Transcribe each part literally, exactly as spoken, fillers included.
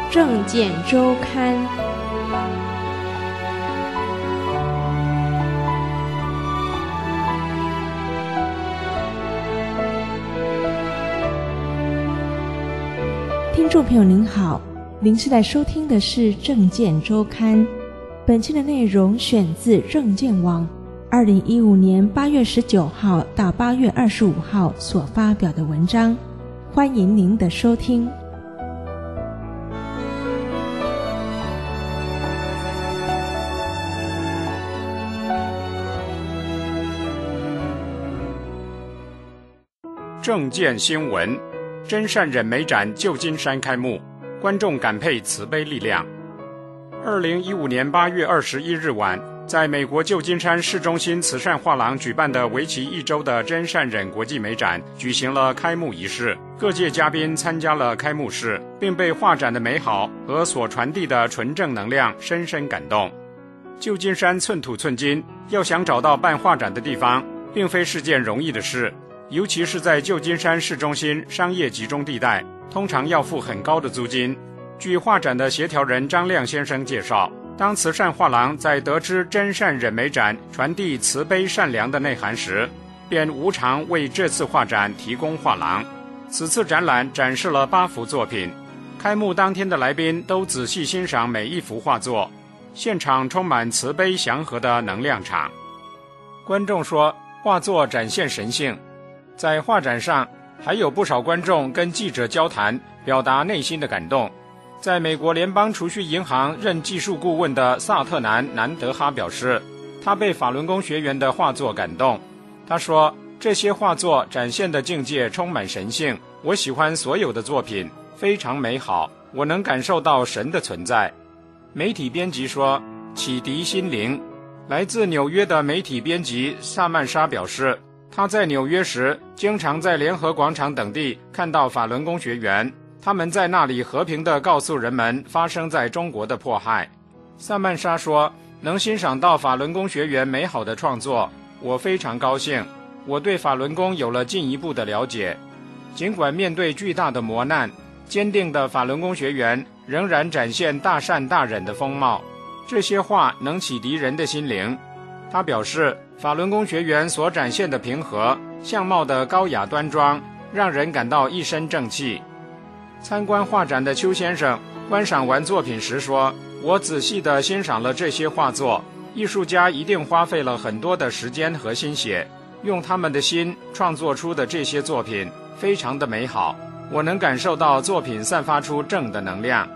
政见周刊。听众朋友您好，您现在收听的是政见周刊，本期的内容选自政见网二零一五年八月十九号到八月二十五号所发表的文章，欢迎您的收听。 政见新闻：真善忍美展旧金山开幕，观众感佩慈悲力量。二零一五年八月二十一日晚，在美国旧金山市中心慈善画廊举办的为期一周的真善忍国际美展举行了开幕仪式，各界嘉宾参加了开幕式，并被画展的美好和所传递的纯正能量深深感动。旧金山寸土寸金，要想找到办画展的地方，并非是件容易的事，尤其是在旧金山市中心商业集中地带，通常要付很高的租金。据画展的协调人张亮先生介绍，当慈善画廊在得知真善忍美展传递慈悲善良的内涵时，便无偿为这次画展提供画廊。此次展览展示了八幅作品，开幕当天的来宾都仔细欣赏每一幅画作，现场充满慈悲祥和的能量场。观众说，画作展现神性。在画展上，还有不少观众跟记者交谈，表达内心的感动。在美国联邦储蓄银行任技术顾问的萨特南·南德哈表示，他被法轮功学员的画作感动。他说，这些画作展现的境界充满神性，我喜欢所有的作品，非常美好，我能感受到神的存在。媒体编辑说，启迪心灵。来自纽约的媒体编辑萨曼莎表示，他在纽约时经常在联合广场等地看到法轮功学员，他们在那里和平地告诉人们发生在中国的迫害。萨曼莎说，能欣赏到法轮功学员美好的创作，我非常高兴，我对法轮功有了进一步的了解。尽管面对巨大的磨难，坚定的法轮功学员仍然展现大善大忍的风貌，这些话能启迪人的心灵。他表示，法轮功学员所展现的平和，相貌的高雅端庄，让人感到一身正气。参观画展的邱先生观赏完作品时说，我仔细地欣赏了这些画作，艺术家一定花费了很多的时间和心血，用他们的心创作出的这些作品非常的美好，我能感受到作品散发出正的能量。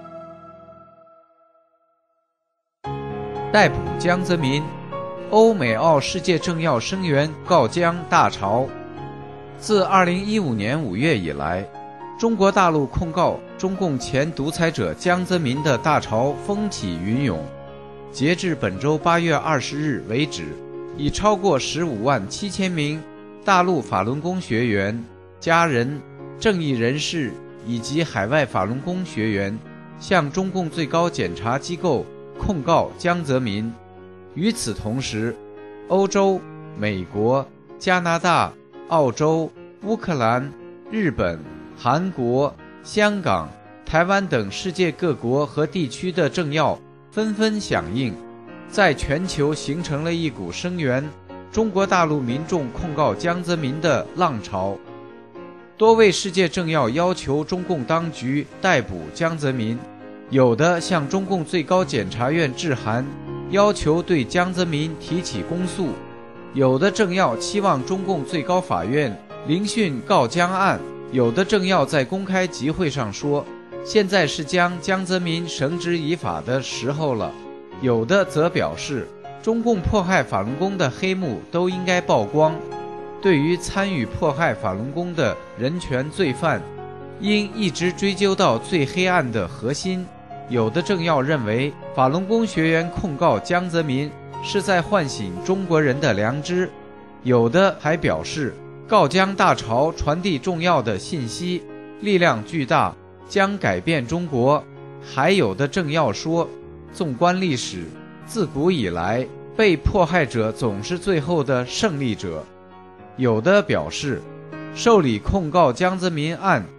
逮捕江泽民，欧美澳世界政要声援告江大潮。自二零一五年五月以来，中国大陆控告中共前独裁者江泽民的大潮风起云涌。截至本周八月二十日为止，已超过十五万七千名大陆法轮功学员、家人、正义人士以及海外法轮功学员向中共最高检察机构控告江泽民。与此同时，欧洲、美国、加拿大、澳洲、乌克兰、日本、韩国、香港、台湾等世界各国和地区的政要纷纷响应，在全球形成了一股声援中国大陆民众控告江泽民的浪潮。多位世界政要要求中共当局逮捕江泽民，有的向中共最高检察院致函，要求对江泽民提起公诉，有的政要期望中共最高法院聆讯告江案，有的政要在公开集会上说，现在是将江泽民绳之以法的时候了，有的则表示，中共迫害法轮功的黑幕都应该曝光，对于参与迫害法轮功的人权罪犯，应一直追究到最黑暗的核心。有的政要认为，法轮功学员控告江泽民是在唤醒中国人的良知，有的还表示，告江大潮传递重要的信息，力量巨大，将改变中国。还有的政要说，纵观历史，自古以来，被迫害者总是最后的胜利者。有的表示，受理控告江泽民案，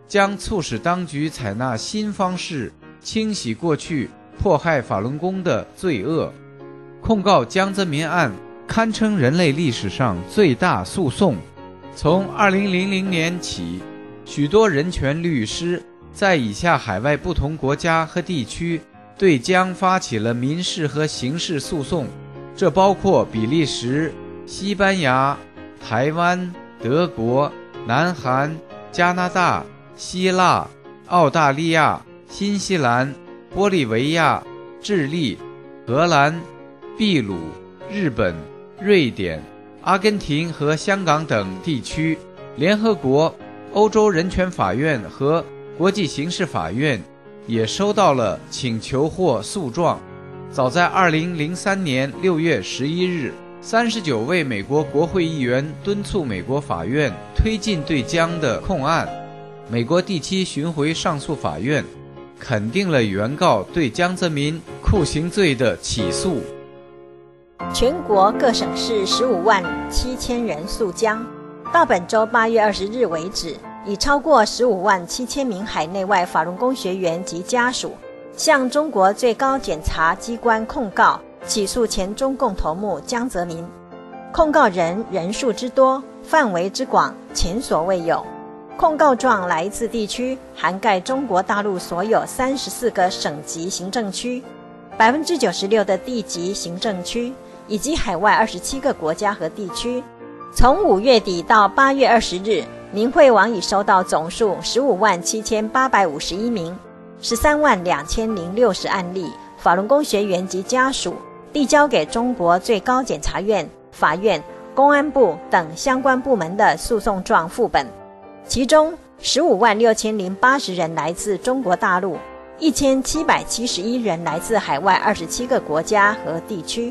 将促使当局采纳新方式清洗过去迫害法轮功的罪恶。控告江泽民案堪称人类历史上最大诉讼。从二零零零年起，许多人权律师在以下海外不同国家和地区对江发起了民事和刑事诉讼，这包括比利时、西班牙、台湾、德国、南韩、加拿大、希腊、澳大利亚、新西兰、玻利维亚、智利、荷兰、秘鲁、日本、瑞典、阿根廷和香港等地区。联合国、欧洲人权法院和国际刑事法院也收到了请求或诉状。早在二零零三年六月十一日，三十九位美国国会议员敦促美国法院推进对江的控案。美国第七巡回上诉法院肯定了原告对江泽民酷刑罪的起诉。 全国各省市十五万七千人诉江，到本周八月二十日为止，已超过十五万七千名海内外法轮功学员及家属向中国最高检察机关控告，起诉前中共头目江泽民。控告人人数之多，范围之广，前所未有。控告状来自地区涵盖中国大陆所有三十四个省级行政区， 百分之九十六 的地级行政区，以及海外二十七个国家和地区。从五月底到八月二十日，民会网已收到总数十五万七千八百五十一名、十三万两千零六十案例法轮功学员及家属递交给中国最高检察院、法院、公安部等相关部门的诉讼状副本，其中十五万六千零八十人来自中国大陆，一千七百七十一人来自海外二十七个国家和地区。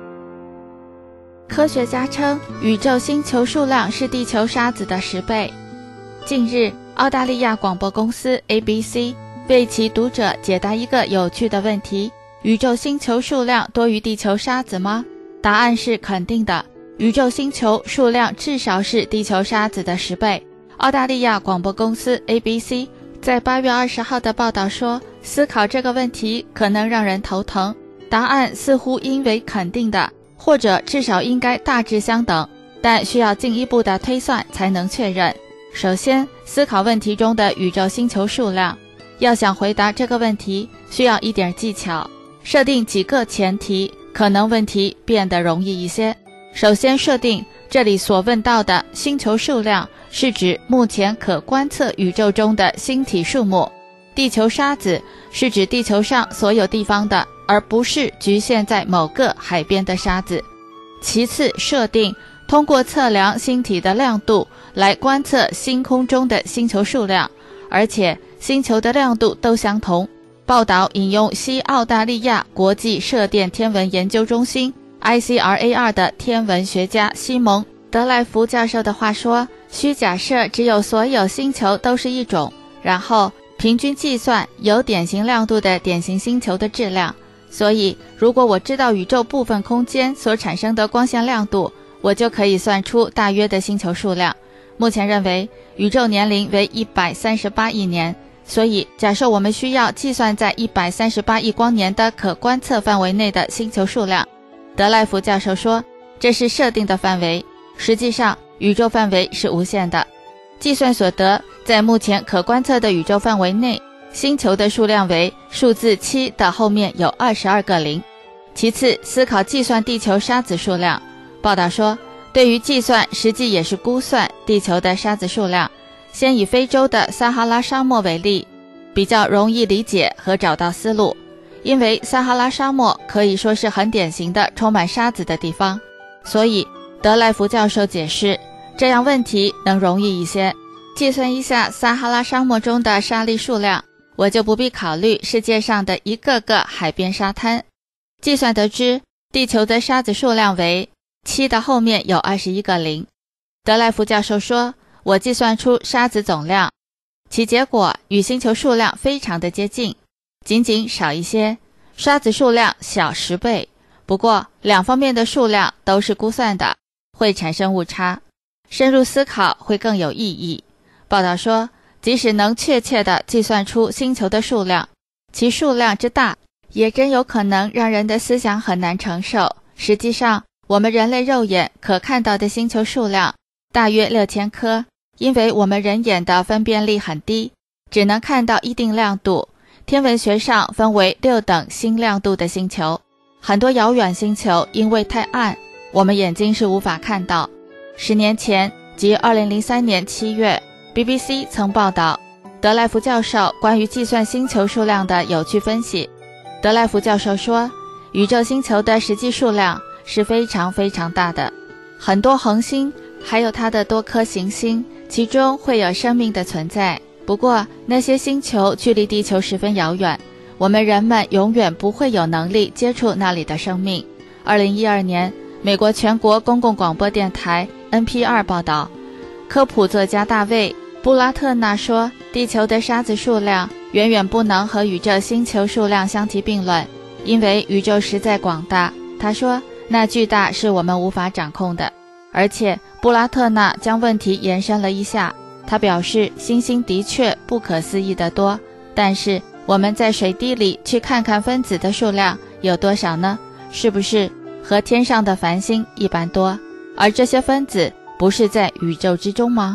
科学家称，宇宙星球数量是地球沙子的十倍。近日，澳大利亚广播公司 A B C 为其读者解答一个有趣的问题：宇宙星球数量多于地球沙子吗？答案是肯定的，宇宙星球数量至少是地球沙子的十倍。澳大利亚广播公司 A B C 在八月二十号的报道说，思考这个问题可能让人头疼，答案似乎应为肯定的，或者至少应该大致相等，但需要进一步的推算才能确认。首先，思考问题中的宇宙星球数量。要想回答这个问题，需要一点技巧，设定几个前提，可能问题变得容易一些。首先设定，这里所问到的星球数量是指目前可观测宇宙中的星体数目，地球沙子是指地球上所有地方的，而不是局限在某个海边的沙子。其次设定，通过测量星体的亮度来观测星空中的星球数量，而且星球的亮度都相同。报道引用西澳大利亚国际射电天文研究中心 I C R A R 的天文学家西蒙·德莱福教授的话说，需假设只有所有星球都是一种，然后平均计算有典型亮度的典型星球的质量。所以如果我知道宇宙部分空间所产生的光线亮度，我就可以算出大约的星球数量。目前认为宇宙年龄为一百三十八亿年，所以假设我们需要计算在一百三十八亿光年的可观测范围内的星球数量。德莱福教授说，这是设定的范围，实际上宇宙范围是无限的。计算所得，在目前可观测的宇宙范围内，星球的数量为数字七的后面有二十二个零。其次，思考计算地球沙子数量。报道说，对于计算实际也是估算地球的沙子数量。先以非洲的撒哈拉沙漠为例，比较容易理解和找到思路，因为撒哈拉沙漠可以说是很典型的充满沙子的地方，所以德莱福教授解释，这样问题能容易一些。计算一下撒哈拉沙漠中的沙粒数量，我就不必考虑世界上的一个个海边沙滩。计算得知，地球的沙子数量为七的后面有二十一个零。德莱福教授说，我计算出沙子总量，其结果与星球数量非常的接近，仅仅少一些，沙子数量小十倍。不过两方面的数量都是估算的，会产生误差，深入思考会更有意义。报道说， 即使能确切地计算出星球的数量，其数量之大，也真有可能让人的思想很难承受。实际上，我们人类肉眼可看到的星球数量大约六千颗，因为我们人眼的分辨力很低，只能看到一定亮度。天文学上分为六等星亮度的星球，很多遥远星球因为太暗，我们眼睛是无法看到。十年前，即二零零三年七月 B B C 曾报道德赖福教授关于计算星球数量的有趣分析。德赖福教授说，宇宙星球的实际数量是非常非常大的，很多恒星还有它的多颗行星，其中会有生命的存在。不过那些星球距离地球十分遥远，我们人们永远不会有能力接触那里的生命。二零一二年，美国全国公共广播电台 N P R 报道，科普作家大卫·布拉特纳说，地球的沙子数量远远不能和宇宙星球数量相提并论，因为宇宙实在广大。他说，那巨大是我们无法掌控的。而且布拉特纳将问题延伸了一下，他表示，星星的确不可思议的多，但是我们在水滴里去看看分子的数量有多少呢？是不是和天上的繁星一般多？而这些分子不是在宇宙之中吗？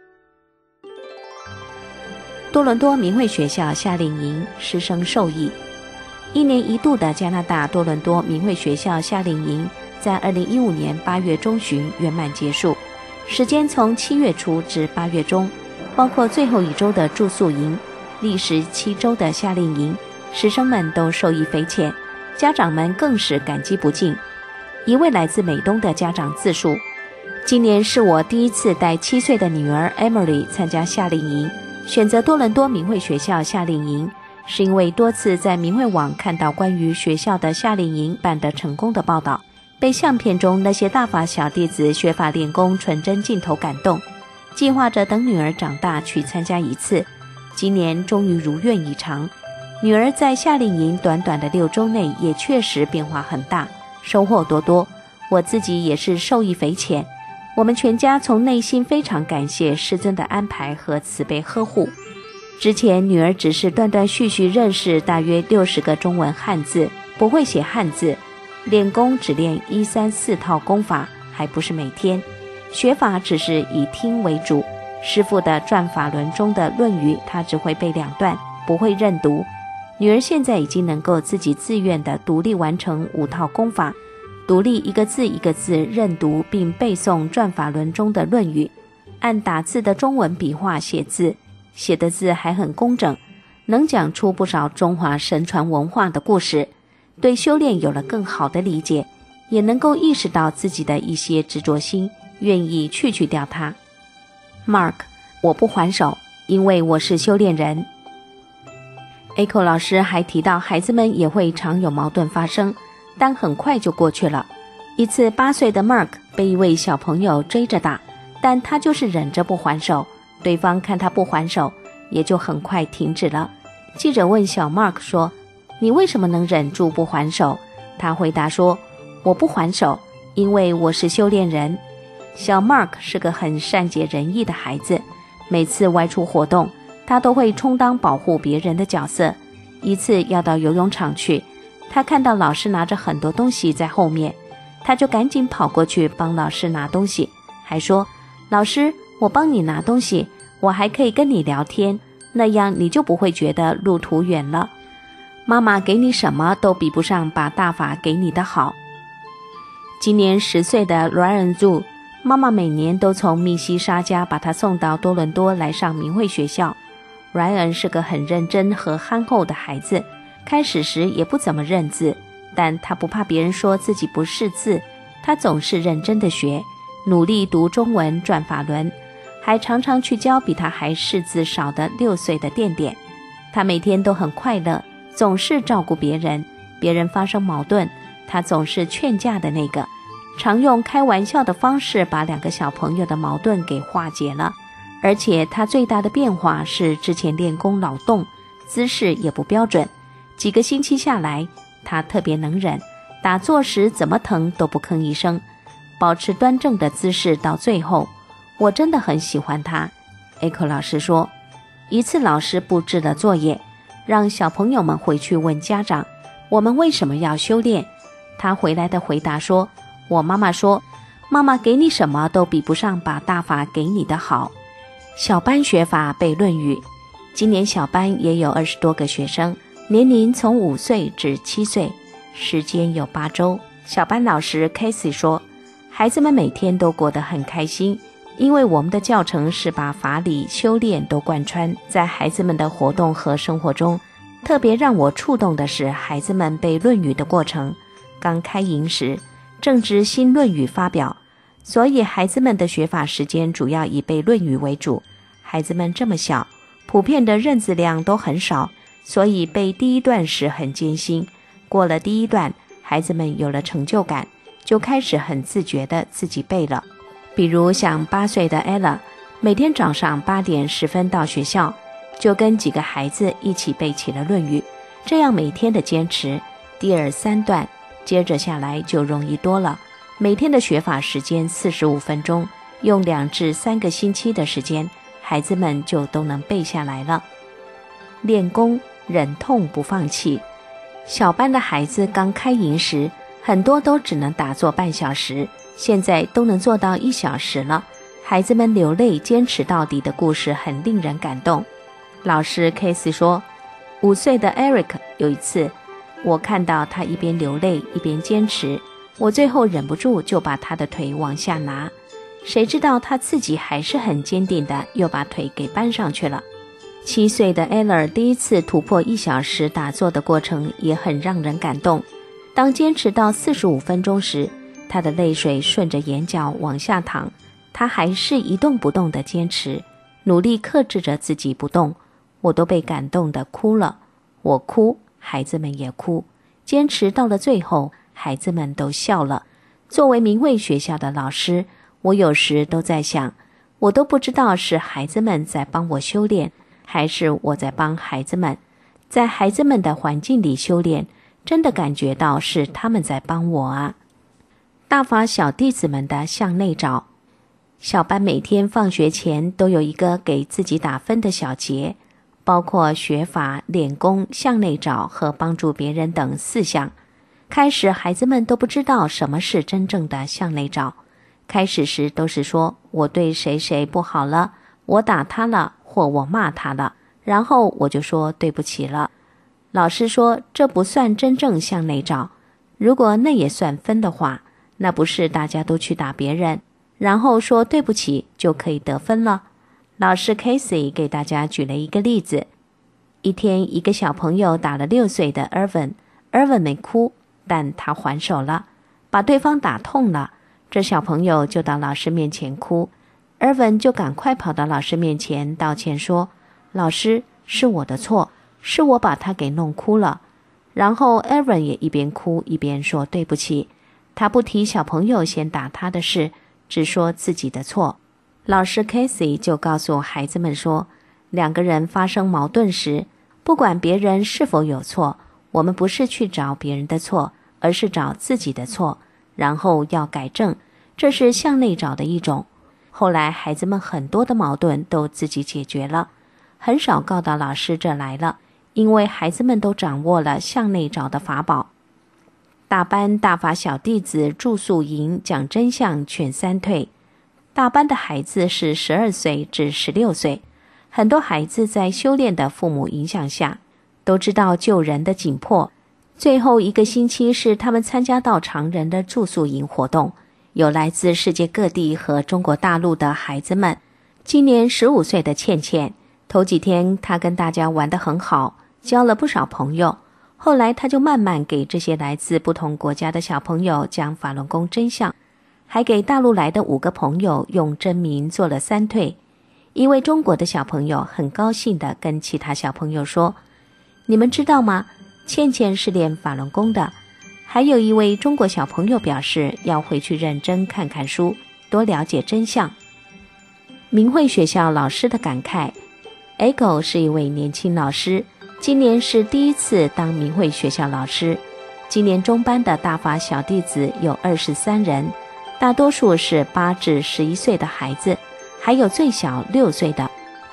多伦多明慧学校夏令营师生受益。一年一度的加拿大多伦多明慧学校夏令营在二零一五年八月中旬圆满结束，时间从七月初至八月中，包括最后一周的住宿营，历时七周的夏令营，师生们都受益匪浅，家长们更是感激不尽。一位来自美东的家长自述，今年是我第一次带七岁的女儿 Emily 参加夏令营，选择多伦多明慧学校夏令营是因为多次在明慧网看到关于学校的夏令营办得成功的报道，被相片中那些大法小弟子学法练功纯真镜头感动，计划着等女儿长大去参加一次。今年终于如愿以偿，女儿在夏令营短短的六周内也确实变化很大，收获多多，我自己也是受益匪浅。我们全家从内心非常感谢师尊的安排和慈悲呵护。之前女儿只是断断续续认识大约六十个中文汉字，不会写汉字，练功只练一三四套功法，还不是每天，学法只是以听为主。师父的转法轮中的论语，她只会背两段，不会认读。女儿现在已经能够自己自愿地独立完成五套功法，独立一个字一个字认读并背诵转法轮中的论语，按打字的中文笔画写字，写的字还很工整，能讲出不少中华神传文化的故事，对修炼有了更好的理解，也能够意识到自己的一些执着心，愿意去去掉它。 Mark， 我不还手，因为我是修炼人。 Echo 老师还提到，孩子们也会常有矛盾发生，但很快就过去了。一次八岁的 Mark 被一位小朋友追着打，但他就是忍着不还手，对方看他不还手，也就很快停止了。记者问小 Mark 说，你为什么能忍住不还手？他回答说，我不还手，因为我是修炼人。小 Mark 是个很善解人意的孩子，每次外出活动，他都会充当保护别人的角色。一次要到游泳场去，他看到老师拿着很多东西在后面，他就赶紧跑过去帮老师拿东西，还说，老师，我帮你拿东西，我还可以跟你聊天，那样你就不会觉得路途远了。妈妈给你什么都比不上把大法给你的好。今年十岁的 Ryan Zhu， 妈妈每年都从密西沙加把他送到多伦多来上明慧学校。Ryan 是个很认真和憨厚的孩子，开始时也不怎么认字，但他不怕别人说自己不识字，他总是认真的学，努力读中文转法轮，还常常去教比他还识字少的六岁的垫垫。他每天都很快乐，总是照顾别人，别人发生矛盾，他总是劝架的那个，常用开玩笑的方式把两个小朋友的矛盾给化解了。而且他最大的变化是之前练功老动，姿势也不标准，几个星期下来，他特别能忍，打坐时怎么疼都不吭一声，保持端正的姿势到最后，我真的很喜欢他。 Echo 老师说， 一次老师布置了作业，让小朋友们回去问家长，我们为什么要修炼？他回来的回答说，我妈妈说，妈妈给你什么都比不上把大法给你的好。小班学法背论语，今年小班也有二十多个学生，年龄从五岁至七岁，时间有八周。小班老师 Casey 说，孩子们每天都过得很开心，因为我们的教程是把法理修炼都贯穿在孩子们的活动和生活中。特别让我触动的是孩子们背论语的过程。刚开营时正值新论语发表，所以孩子们的学法时间主要以背论语为主。孩子们这么小，普遍的认字量都很少，所以背第一段时很艰辛。过了第一段，孩子们有了成就感，就开始很自觉地自己背了。比如像八岁的 Ella， 每天早上八点十分到学校，就跟几个孩子一起背起了论语。这样每天的坚持，第二三段接着下来就容易多了。每天的学法时间四十五分钟，用两至三个星期的时间，孩子们就都能背下来了。练功，忍痛不放弃。小班的孩子刚开营时，很多都只能打坐半小时，现在都能做到一小时了。孩子们流泪坚持到底的故事很令人感动。老师 Casey 说，五岁的 Eric 有一次，我看到他一边流泪一边坚持，我最后忍不住就把他的腿往下拿，谁知道他自己还是很坚定的又把腿给搬上去了。七岁的 Eller 第一次突破一小时打坐的过程也很让人感动。当坚持到四十五分钟时，他的泪水顺着眼角往下淌，他还是一动不动的坚持，努力克制着自己不动。我都被感动的哭了，我哭，孩子们也哭。坚持到了最后，孩子们都笑了。作为明慧学校的老师，我有时都在想，我都不知道是孩子们在帮我修炼，还是我在帮孩子们。在孩子们的环境里修炼，真的感觉到是他们在帮我啊。大法小弟子们的向内找。小班每天放学前都有一个给自己打分的小节，包括学法、练功、向内找和帮助别人等四项。开始孩子们都不知道什么是真正的向内找，开始时都是说我对谁谁不好了，我打他了，或我骂他了，然后我就说对不起了。老师说这不算真正向内找，如果那也算分的话，那不是大家都去打别人，然后说对不起就可以得分了。老师 Casey 给大家举了一个例子，一天一个小朋友打了六岁的 Irvin， Irvin 没哭，但他还手了，把对方打痛了，这小朋友就到老师面前哭， Irvin 就赶快跑到老师面前道歉说，老师，是我的错，是我把他给弄哭了。然后 Irvin 也一边哭一边说对不起，他不提小朋友先打他的事，只说自己的错。老师 Casey 就告诉孩子们说，两个人发生矛盾时，不管别人是否有错，我们不是去找别人的错，而是找自己的错，然后要改正，这是向内找的一种。后来孩子们很多的矛盾都自己解决了，很少告到老师这来了，因为孩子们都掌握了向内找的法宝。大班大法小弟子住宿营讲真相劝三退。大班的孩子是十二岁至十六岁，很多孩子在修炼的父母影响下，都知道救人的紧迫。最后一个星期是他们参加到常人的住宿营活动，有来自世界各地和中国大陆的孩子们。今年十五岁的倩倩，头几天她跟大家玩得很好，交了不少朋友。后来她就慢慢给这些来自不同国家的小朋友讲法轮功真相，还给大陆来的五个朋友用真名做了三退。一位中国的小朋友很高兴地跟其他小朋友说，你们知道吗？倩倩是练法轮功的。还有一位中国小朋友表示要回去认真看看书，多了解真相。明慧学校老师的感慨。 Echo 是一位年轻老师，今年是第一次当明慧学校老师。今年中班的大法小弟子有二十三人，大多数是八至十一岁的孩子，还有最小六岁的。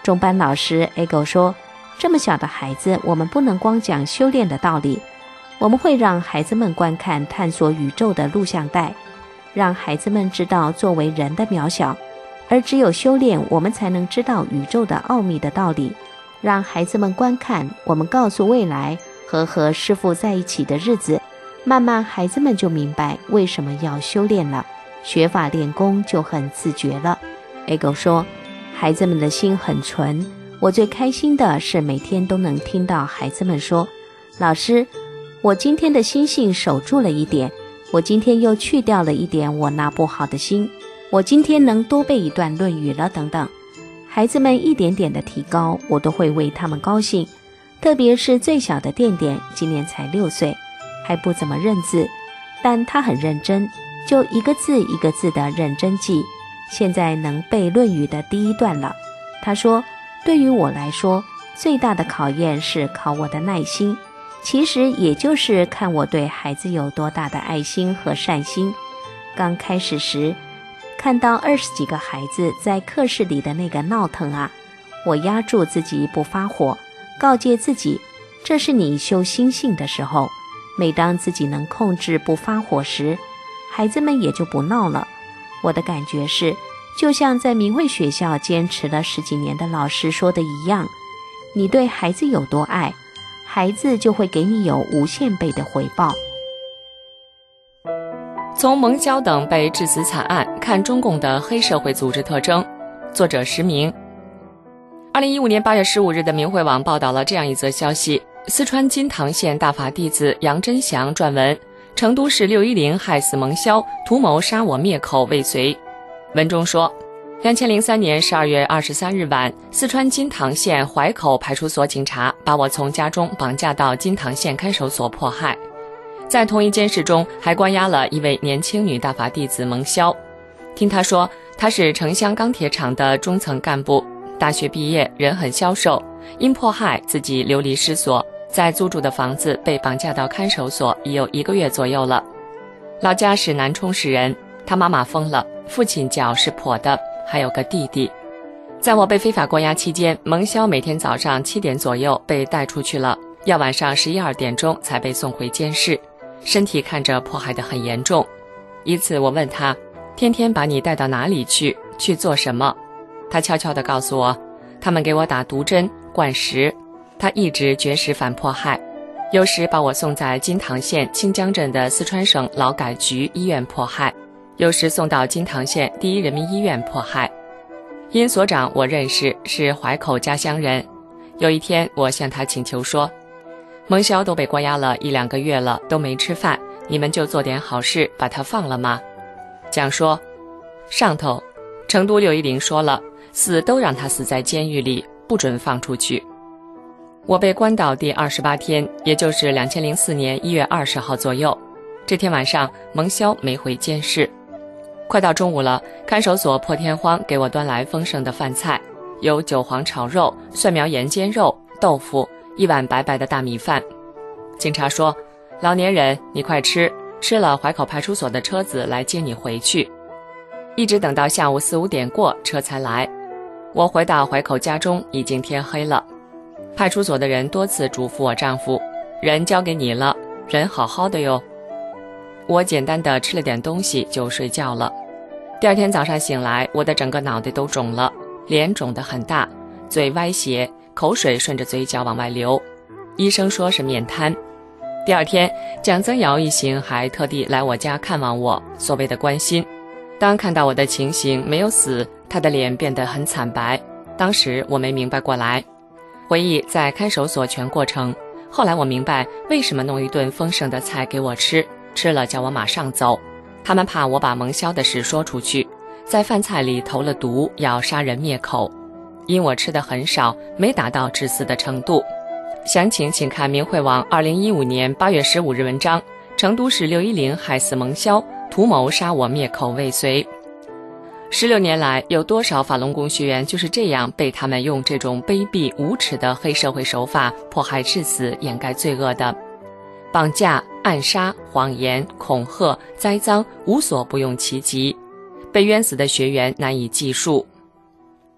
中班老师 Ego 说，这么小的孩子，我们不能光讲修炼的道理，我们会让孩子们观看探索宇宙的录像带，让孩子们知道作为人的渺小，而只有修炼，我们才能知道宇宙的奥秘的道理。让孩子们观看，我们告诉未来和和师父在一起的日子，慢慢孩子们就明白为什么要修炼了，学法练功就很自觉了。 Ego 说，孩子们的心很纯，我最开心的是每天都能听到孩子们说，老师，我今天的心性守住了一点，我今天又去掉了一点我那不好的心，我今天能多背一段论语了等等。孩子们一点点的提高，我都会为他们高兴，特别是最小的垫垫，今年才六岁，还不怎么认字，但他很认真，就一个字一个字的认真记，现在能背论语的第一段了。他说，对于我来说，最大的考验是考我的耐心，其实也就是看我对孩子有多大的爱心和善心。刚开始时看到二十几个孩子在课室里的那个闹腾啊，我压住自己不发火，告诫自己，这是你修心性的时候，每当自己能控制不发火时，孩子们也就不闹了。我的感觉是，就像在明慧学校坚持了十几年的老师说的一样，你对孩子有多爱，孩子就会给你有无限倍的回报。 从蒙肖等被致死惨案看中共的黑社会组织特征，作者石明。二零一五年八月十五日的明慧网报道了这样一则消息：四川金堂县大法弟子杨真祥撰文，成都市六一零害死蒙肖，图谋杀我灭口未遂。文中说，二零零三年十二月二十三日晚，四川金堂县怀口派出所警察把我从家中绑架到金堂县看守所迫害。在同一监室中还关押了一位年轻女大法弟子蒙肖。听她说，她是城乡钢铁厂的中层干部，大学毕业，人很消瘦，因迫害自己流离失所，在租住的房子被绑架到看守所已有一个月左右了。老家是南充市人，他妈妈疯了，父亲脚是跛的，还有个弟弟。在我被非法关押期间，蒙肖每天早上七点左右被带出去了，要晚上十一二点钟才被送回监室，身体看着迫害得很严重。一次我问他，天天把你带到哪里去，去做什么？他悄悄地告诉我，他们给我打毒针灌食，他一直绝食反迫害，有时把我送在金堂县清江镇的四川省劳改局医院迫害，有时送到金堂县第一人民医院迫害。因所长我认识，是怀口家乡人。有一天我向他请求说，蒙肖都被关押了一两个月了，都没吃饭，你们就做点好事把他放了吗？讲说，上头成都六一零说了，死都让他死在监狱里，不准放出去。我被关到第二十八天，也就是二零零四年一月二十号左右。这天晚上蒙肖没回监室。快到中午了，看守所破天荒给我端来丰盛的饭菜，有韭黄炒肉、蒜苗盐煎肉、豆腐，一碗白白的大米饭。警察说，老年人你快吃，吃了怀口派出所的车子来接你回去。一直等到下午四五点过，车才来。我回到怀口家中，已经天黑了。派出所的人多次嘱咐我丈夫，人交给你了，人好好的哟。我简单的吃了点东西就睡觉了。第二天早上醒来，我的整个脑袋都肿了，脸肿得很大，嘴歪斜，口水顺着嘴角往外流，医生说是面瘫。第二天，蒋增尧一行还特地来我家看望我，所谓的关心。当看到我的情形没有死，他的脸变得很惨白，当时我没明白过来。回忆在看守所全过程，后来我明白为什么弄一顿丰盛的菜给我吃，吃了叫我马上走。他们怕我把蒙肖的事说出去，在饭菜里投了毒，要杀人灭口。因我吃的很少，没达到致死的程度。详情请看明慧网二零一五年八月十五日文章，成都市六一零害死蒙肖，图谋杀我灭口未遂。十六年来，有多少法轮功学员就是这样被他们用这种卑鄙无耻的黑社会手法迫害致死，掩盖罪恶的。绑架、暗杀、谎言、恐吓、栽赃，无所不用其极，被冤死的学员难以计数。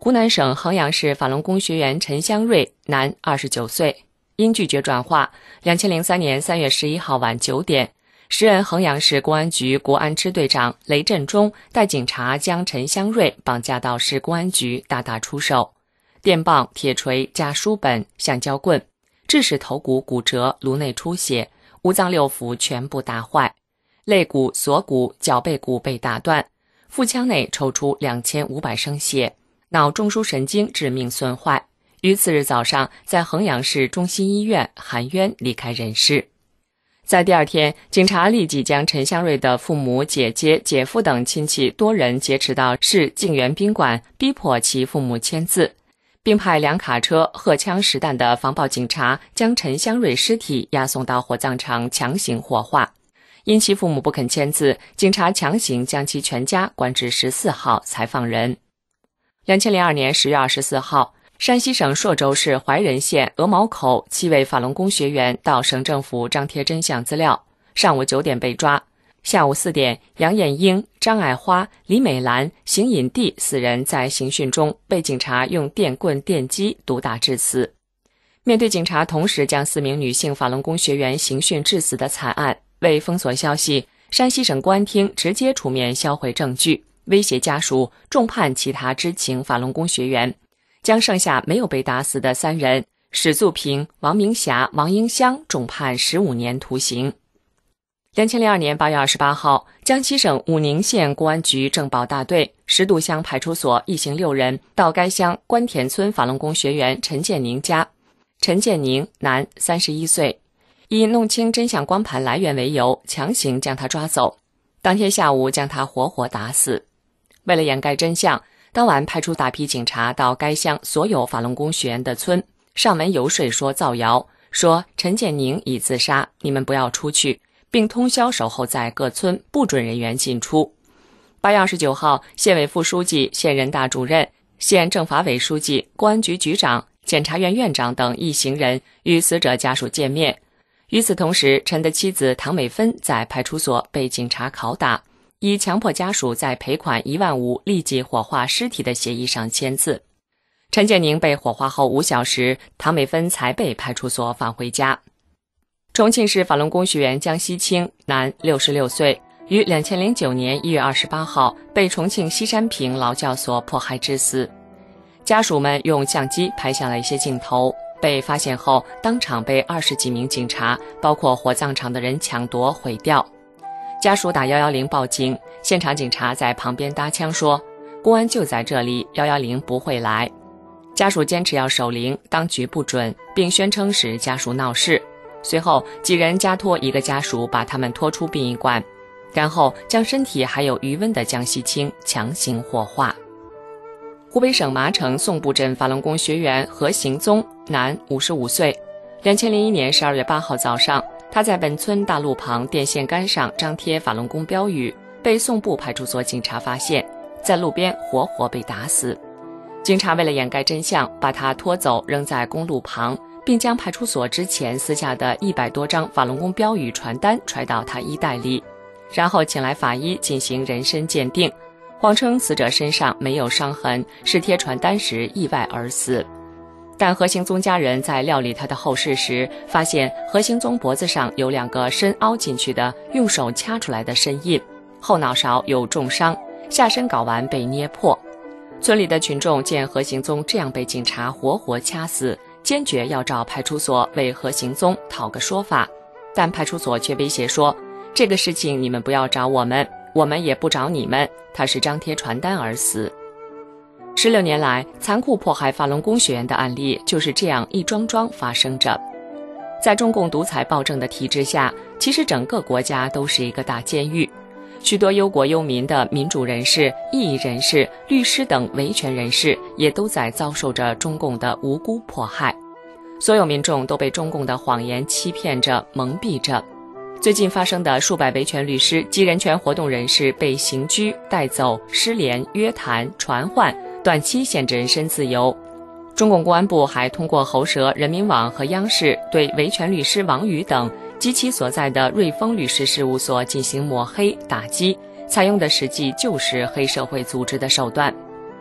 湖南省衡阳市法轮功学员陈香瑞，男，二十九岁，因拒绝转化，二零零三年三月十一号晚九点，时任衡阳市公安局国安支队长雷振中带警察将陈香瑞绑架到市公安局，大打出手，电棒、铁锤加书本、橡胶棍，致使头骨骨折、颅内出血，五脏六腑全部打坏，肋骨、锁骨、脚背骨被打断，腹腔内抽出两千五百升血，脑中枢神经致命损坏，于次日早上在衡阳市中心医院含冤离开人世。在第二天，警察立即将陈香瑞的父母、姐姐、姐夫等亲戚多人劫持到市静园宾馆，逼迫其父母签字，并派两卡车荷枪实弹的防暴警察将陈香瑞尸体押送到火葬场强行火化。因其父母不肯签字，警察强行将其全家关至十四号才放人。二零零二年十月二十四号，山西省朔州市怀仁县鹅毛口七位法轮功学员到省政府张贴真相资料，上午九点被抓。下午四点，杨艳英、张爱花、李美兰、邢隐娣四人在刑讯中被警察用电棍、电击毒打致死。面对警察同时将四名女性法轮功学员刑讯致死的惨案，为封锁消息，山西省公安厅直接出面销毁证据，威胁家属重判其他知情法轮功学员，将剩下没有被打死的三人史素平、王明霞、王英香重判十五年徒刑。二零零二年八月二十八号，江西省武宁县公安局政保大队石渡乡派出所一行六人到该乡关田村法轮功学员陈建宁家。陈建宁，男，三十一岁，以弄清真相光盘来源为由，强行将他抓走，当天下午将他活活打死。为了掩盖真相，当晚派出大批警察到该乡所有法轮功学员的村，上门游说说造谣，说陈建宁已自杀，你们不要出去，并通宵守候在各村，不准人员进出。八月二十九号，县委副书记、县人大主任、县政法委书记、公安局局长、检察院院长等一行人与死者家属见面。与此同时，陈的妻子唐美芬在派出所被警察拷打，以强迫家属在赔款一万五立即火化尸体的协议上签字。陈建宁被火化后五小时，唐美芬才被派出所返回家。重庆市法轮功学员江西青，男，六十六岁，于二零零九年一月二十八号被重庆西山坪劳教所迫害致死。家属们用相机拍下了一些镜头，被发现后当场被二十几名警察，包括火葬场的人抢夺毁掉。家属打一一零报警，现场警察在旁边搭腔说：“公安就在这里，一一零不会来。”家属坚持要守灵，当局不准，并宣称是家属闹事。随后几人夹托一个家属把他们拖出殡仪馆，然后将身体还有余温的江西青强行火化。湖北省麻城宋埠镇法轮功学员何行宗，男，五十五岁。二零零一年十二月八号早上，他在本村大路旁电线杆上张贴法轮功标语，被宋埠派出所警察发现，在路边活活被打死。警察为了掩盖真相，把他拖走扔在公路旁，并将派出所之前撕下的一百多张法轮功标语传单揣到他衣袋里，然后请来法医进行人身鉴定，谎称死者身上没有伤痕，是贴传单时意外而死。但何行宗家人在料理他的后事时，发现何行宗脖子上有两个深凹进去的用手掐出来的深印，后脑勺有重伤，下身睾丸被捏破。村里的群众见何行宗这样被警察活活掐死，坚决要找派出所为何行宗讨个说法，但派出所却威胁说：“这个事情你们不要找我们，我们也不找你们，他是张贴传单而死。”十六年来，残酷迫害法轮功学员的案例就是这样一桩桩发生着。在中共独裁暴政的体制下，其实整个国家都是一个大监狱。许多忧国忧民的民主人士、异议人士、律师等维权人士也都在遭受着中共的无辜迫害。所有民众都被中共的谎言欺骗着、蒙蔽着。最近发生的数百维权律师及人权活动人士被刑拘、带走、失联、约谈、传唤，短期限制人身自由。中共公安部还通过喉舌、人民网和央视对维权律师王宇等及其所在的瑞丰律师事务所进行抹黑打击，采用的实际就是黑社会组织的手段。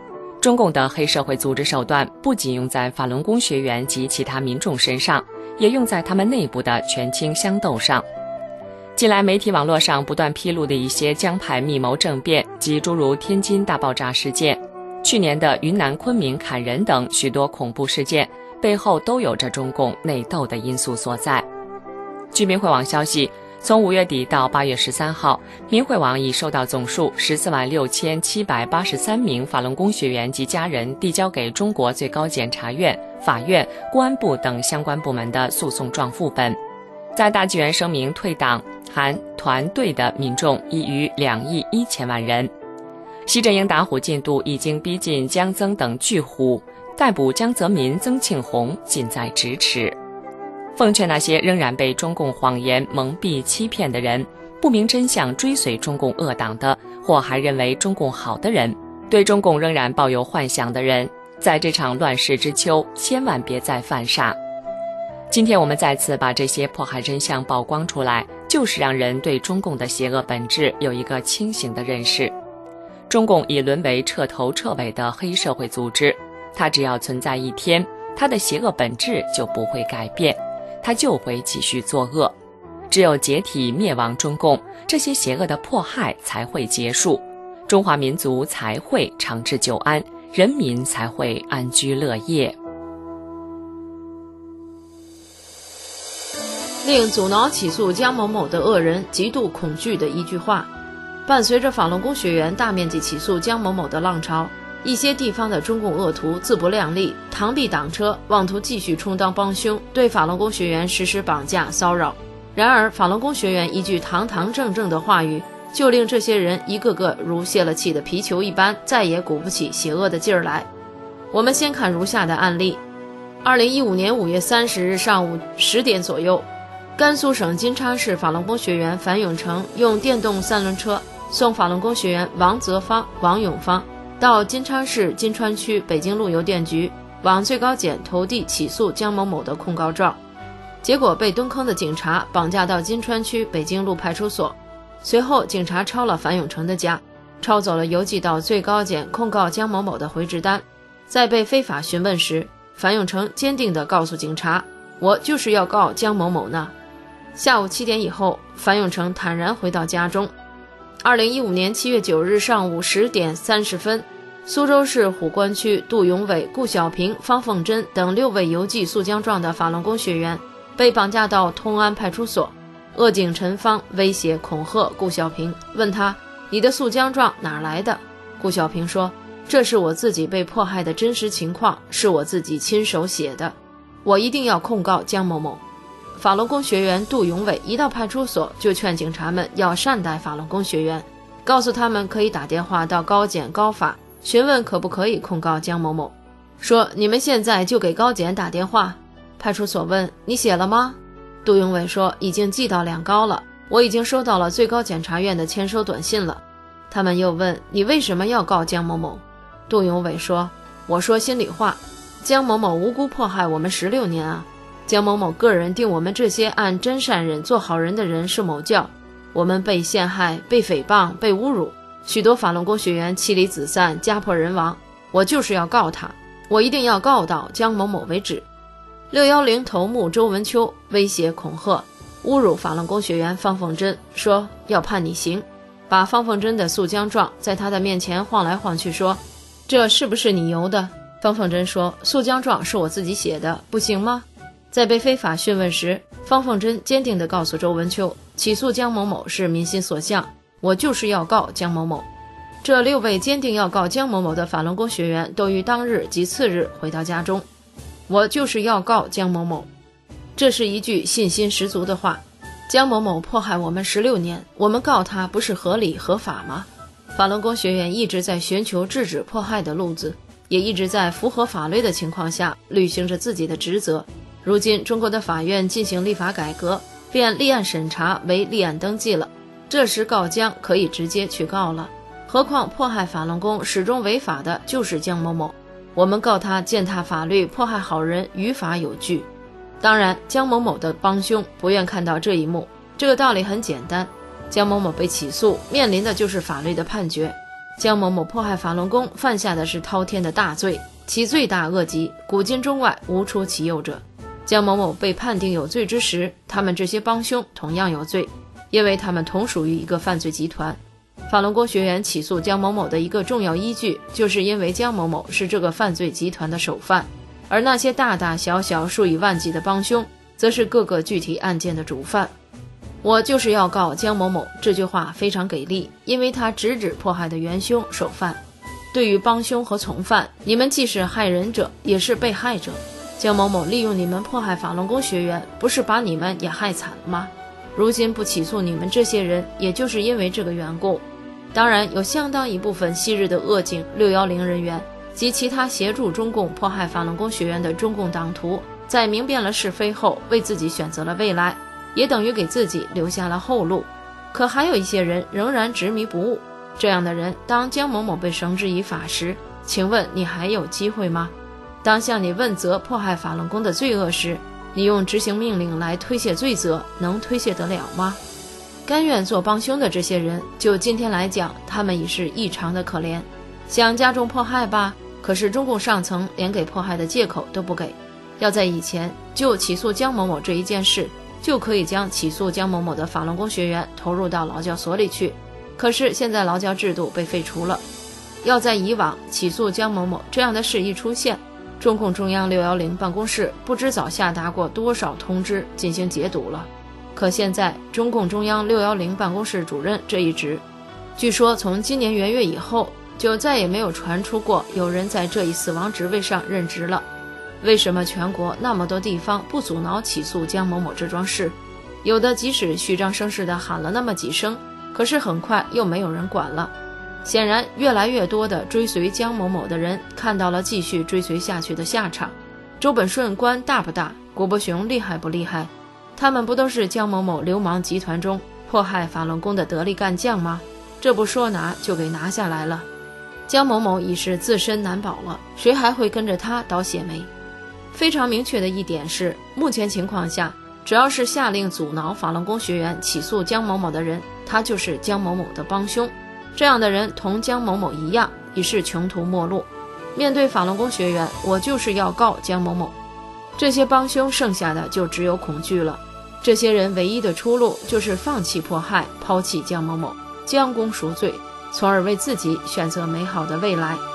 中共的黑社会组织手段不仅用在法轮功学员及其他民众身上，也用在他们内部的权倾相斗上。近来媒体网络上不断披露的一些江派密谋政变及诸如天津大爆炸事件、去年的云南昆明砍人等许多恐怖事件，背后都有着中共内斗的因素所在。据明慧网消息，从五月底到八月十三号，明慧网已收到总数十四万六千七百八十三名法轮功学员及家人递交给中国最高检察院、法院、公安部等相关部门的诉讼状副本。在大纪元声明退党含团队的民众已逾两亿一千万人。西镇营打虎进度已经逼近江曾等巨虎，逮捕江泽民、曾庆红近在咫尺。奉劝那些仍然被中共谎言蒙蔽欺骗的人，不明真相追随中共恶党的，或还认为中共好的人，对中共仍然抱有幻想的人，在这场乱世之秋，千万别再犯傻。今天我们再次把这些迫害真相曝光出来，就是让人对中共的邪恶本质有一个清醒的认识。中共已沦为彻头彻尾的黑社会组织，它只要存在一天，它的邪恶本质就不会改变，它就会继续作恶。只有解体灭亡中共，这些邪恶的迫害才会结束，中华民族才会长治久安，人民才会安居乐业。 令阻挠起诉江某某的恶人极度恐惧的一句话。伴随着法轮功学员大面积起诉江某某的浪潮，一些地方的中共恶徒自不量力，螳臂挡车，妄图继续充当帮凶，对法轮功学员实施绑架骚扰。然而法轮功学员一句堂堂正正的话语，就令这些人一个个如泄了气的皮球一般，再也鼓不起邪恶的劲儿来。我们先看如下的案例。二零一五年五月三十日上午十点左右，甘肃省金昌市法轮功学员樊永成用电动三轮车送法轮功学员王泽芳、王永芳到金昌市金川区北京路邮电局往最高检投递起诉江某某的控告状，结果被蹲坑的警察绑架到金川区北京路派出所。随后警察抄了樊永成的家，抄走了邮寄到最高检控告江某某的回执单。在被非法询问时，樊永成坚定地告诉警察，我就是要告江某某呢。下午七点以后，樊永成坦然回到家中。二零一五年七月九日上午十点三十分，苏州市虎关区杜永伟、顾小平、方凤珍等六位邮寄诉江状的法轮功学员被绑架到通安派出所。恶警陈芳威胁恐吓顾小平，问他：你的诉江状哪来的？顾小平说：这是我自己被迫害的真实情况，是我自己亲手写的，我一定要控告江某某。法轮功学员杜永伟一到派出所就劝警察们要善待法轮功学员，告诉他们可以打电话到高检高法询问可不可以控告江某某，说你们现在就给高检打电话。派出所问：你写了吗？杜永伟说：已经寄到两高了，我已经收到了最高检察院的签收短信了。他们又问：你为什么要告江某某？杜永伟说：我说心里话，江某某无辜迫害我们十六年啊，江某某个人定我们这些按真善忍做好人的人是某教，我们被陷害、被诽谤、被侮辱，许多法轮功学员妻离子散、家破人亡，我就是要告他，我一定要告到江某某为止。六一零头目周文秋威胁恐吓侮辱法轮功学员方凤珍，说要判你刑，把方凤珍的诉江状在他的面前晃来晃去，说这是不是你邮的？方凤珍说诉江状是我自己写的，不行吗？在被非法讯问时，方凤珍坚定地告诉周文秋，起诉江某某是民心所向，我就是要告江某某。这六位坚定要告江某某的法轮功学员都于当日及次日回到家中，我就是要告江某某。这是一句信心十足的话。江某某迫害我们十六年，我们告他不是合理合法吗？法轮功学员一直在寻求制止迫害的路子，也一直在符合法律的情况下履行着自己的职责。如今中国的法院进行立法改革，便立案审查为立案登记了，这时告江可以直接去告了。何况迫害法轮功始终违法的就是江某某，我们告他践踏法律、迫害好人，于法有据。当然江某某的帮凶不愿看到这一幕，这个道理很简单，江某某被起诉面临的就是法律的判决， 江某某迫害法轮功犯下的是滔天的大罪，其罪大恶极，古今中外无出其右者。江某某被判定有罪之时，他们这些帮凶同样有罪，因为他们同属于一个犯罪集团。法轮功学员起诉江某某的一个重要依据，就是因为江某某是这个犯罪集团的首犯，而那些大大小小数以万计的帮凶，则是各个具体案件的主犯。我就是要告江某某，这句话非常给力，因为他直指迫害的元凶首犯。对于帮凶和从犯，你们既是害人者，也是被害者。江某某利用你们迫害法轮功学员，不是把你们也害惨了吗？如今不起诉你们这些人，也就是因为这个缘故。当然，有相当一部分昔日的恶警六一零人员及其他协助中共迫害法轮功学员的中共党徒，在明辨了是非后，为自己选择了未来，也等于给自己留下了后路。可还有一些人仍然执迷不悟，这样的人，当江某某被绳之以法时，请问你还有机会吗？当向你问责迫害法轮功的罪恶时，你用执行命令来推卸罪责，能推卸得了吗？甘愿做帮凶的这些人，就今天来讲，他们已是异常的可怜。想加重迫害吧，可是中共上层连给迫害的借口都不给。要在以前就起诉江某某这一件事，就可以将起诉江某某的法轮功学员投入到劳教所里去。可是现在劳教制度被废除了。要在以往起诉江某某这样的事一出现，中共中央六一零办公室不知早下达过多少通知进行解读了。可现在中共中央六一零办公室主任这一职，据说从今年元月以后就再也没有传出过有人在这一死亡职位上任职了。为什么全国那么多地方不阻挠起诉江某某这桩事？有的即使虚张声势地喊了那么几声，可是很快又没有人管了。显然越来越多的追随江某某的人看到了继续追随下去的下场。周本顺官大不大？郭伯雄厉害不厉害？他们不都是江某某流氓集团中迫害法轮功的得力干将吗？这不说拿就给拿下来了。江某某已是自身难保了，谁还会跟着他倒血霉？非常明确的一点是，目前情况下，只要是下令阻挠法轮功学员起诉江某某的人，他就是江某某的帮凶。这样的人同江某某一样，已是穷途末路。面对法轮功学员，我就是要告江某某。这些帮凶剩下的就只有恐惧了。这些人唯一的出路就是放弃迫害，抛弃江某某，将功赎罪，从而为自己选择美好的未来。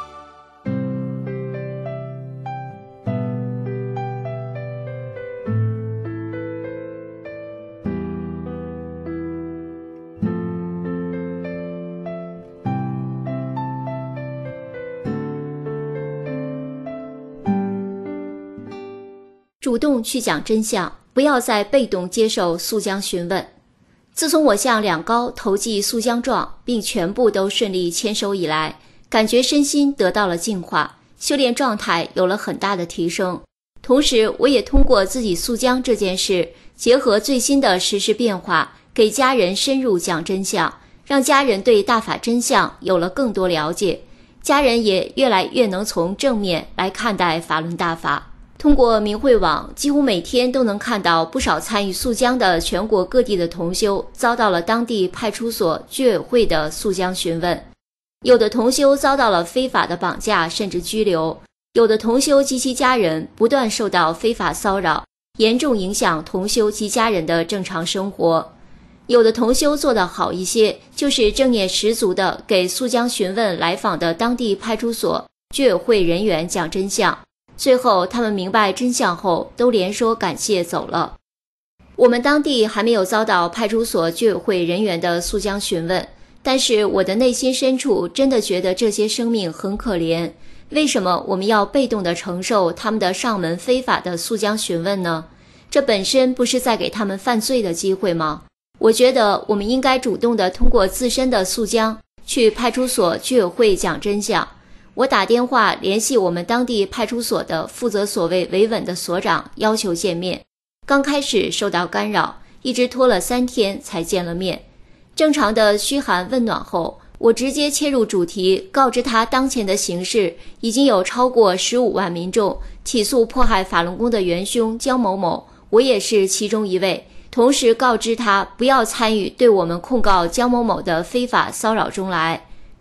主动去讲真相，不要再被动接受速江询问。自从我向两高投寄速江状，并全部都顺利签收以来，感觉身心得到了净化，修炼状态有了很大的提升。同时，我也通过自己速江这件事，结合最新的时事变化，给家人深入讲真相，让家人对大法真相有了更多了解，家人也越来越能从正面来看待法轮大法。通过明慧网，几乎每天都能看到不少参与速江的全国各地的同修遭到了当地派出所居委会的速江询问，有的同修遭到了非法的绑架甚至拘留，有的同修及其家人不断受到非法骚扰，严重影响同修及家人的正常生活。有的同修做得好一些，就是正念十足的给速江询问来访的当地派出所居委会人员讲真相，最后他们明白真相后都连说感谢走了。我们当地还没有遭到派出所居委会人员的速江询问，但是我的内心深处真的觉得这些生命很可怜。为什么我们要被动地承受他们的上门非法的速江询问呢？这本身不是在给他们犯罪的机会吗？我觉得我们应该主动地通过自身的速江去派出所居委会讲真相。我打电话联系我们当地派出所的负责所谓维稳的所长，要求见面。刚开始受到干扰，一直拖了三天才见了面。正常的嘘寒问暖后，我直接切入主题，告知他当前的形势已经有超过十五万民众起诉迫害法轮功的元凶江某某，我也是其中一位。同时告知他不要参与对我们控告江某某的非法骚扰中来。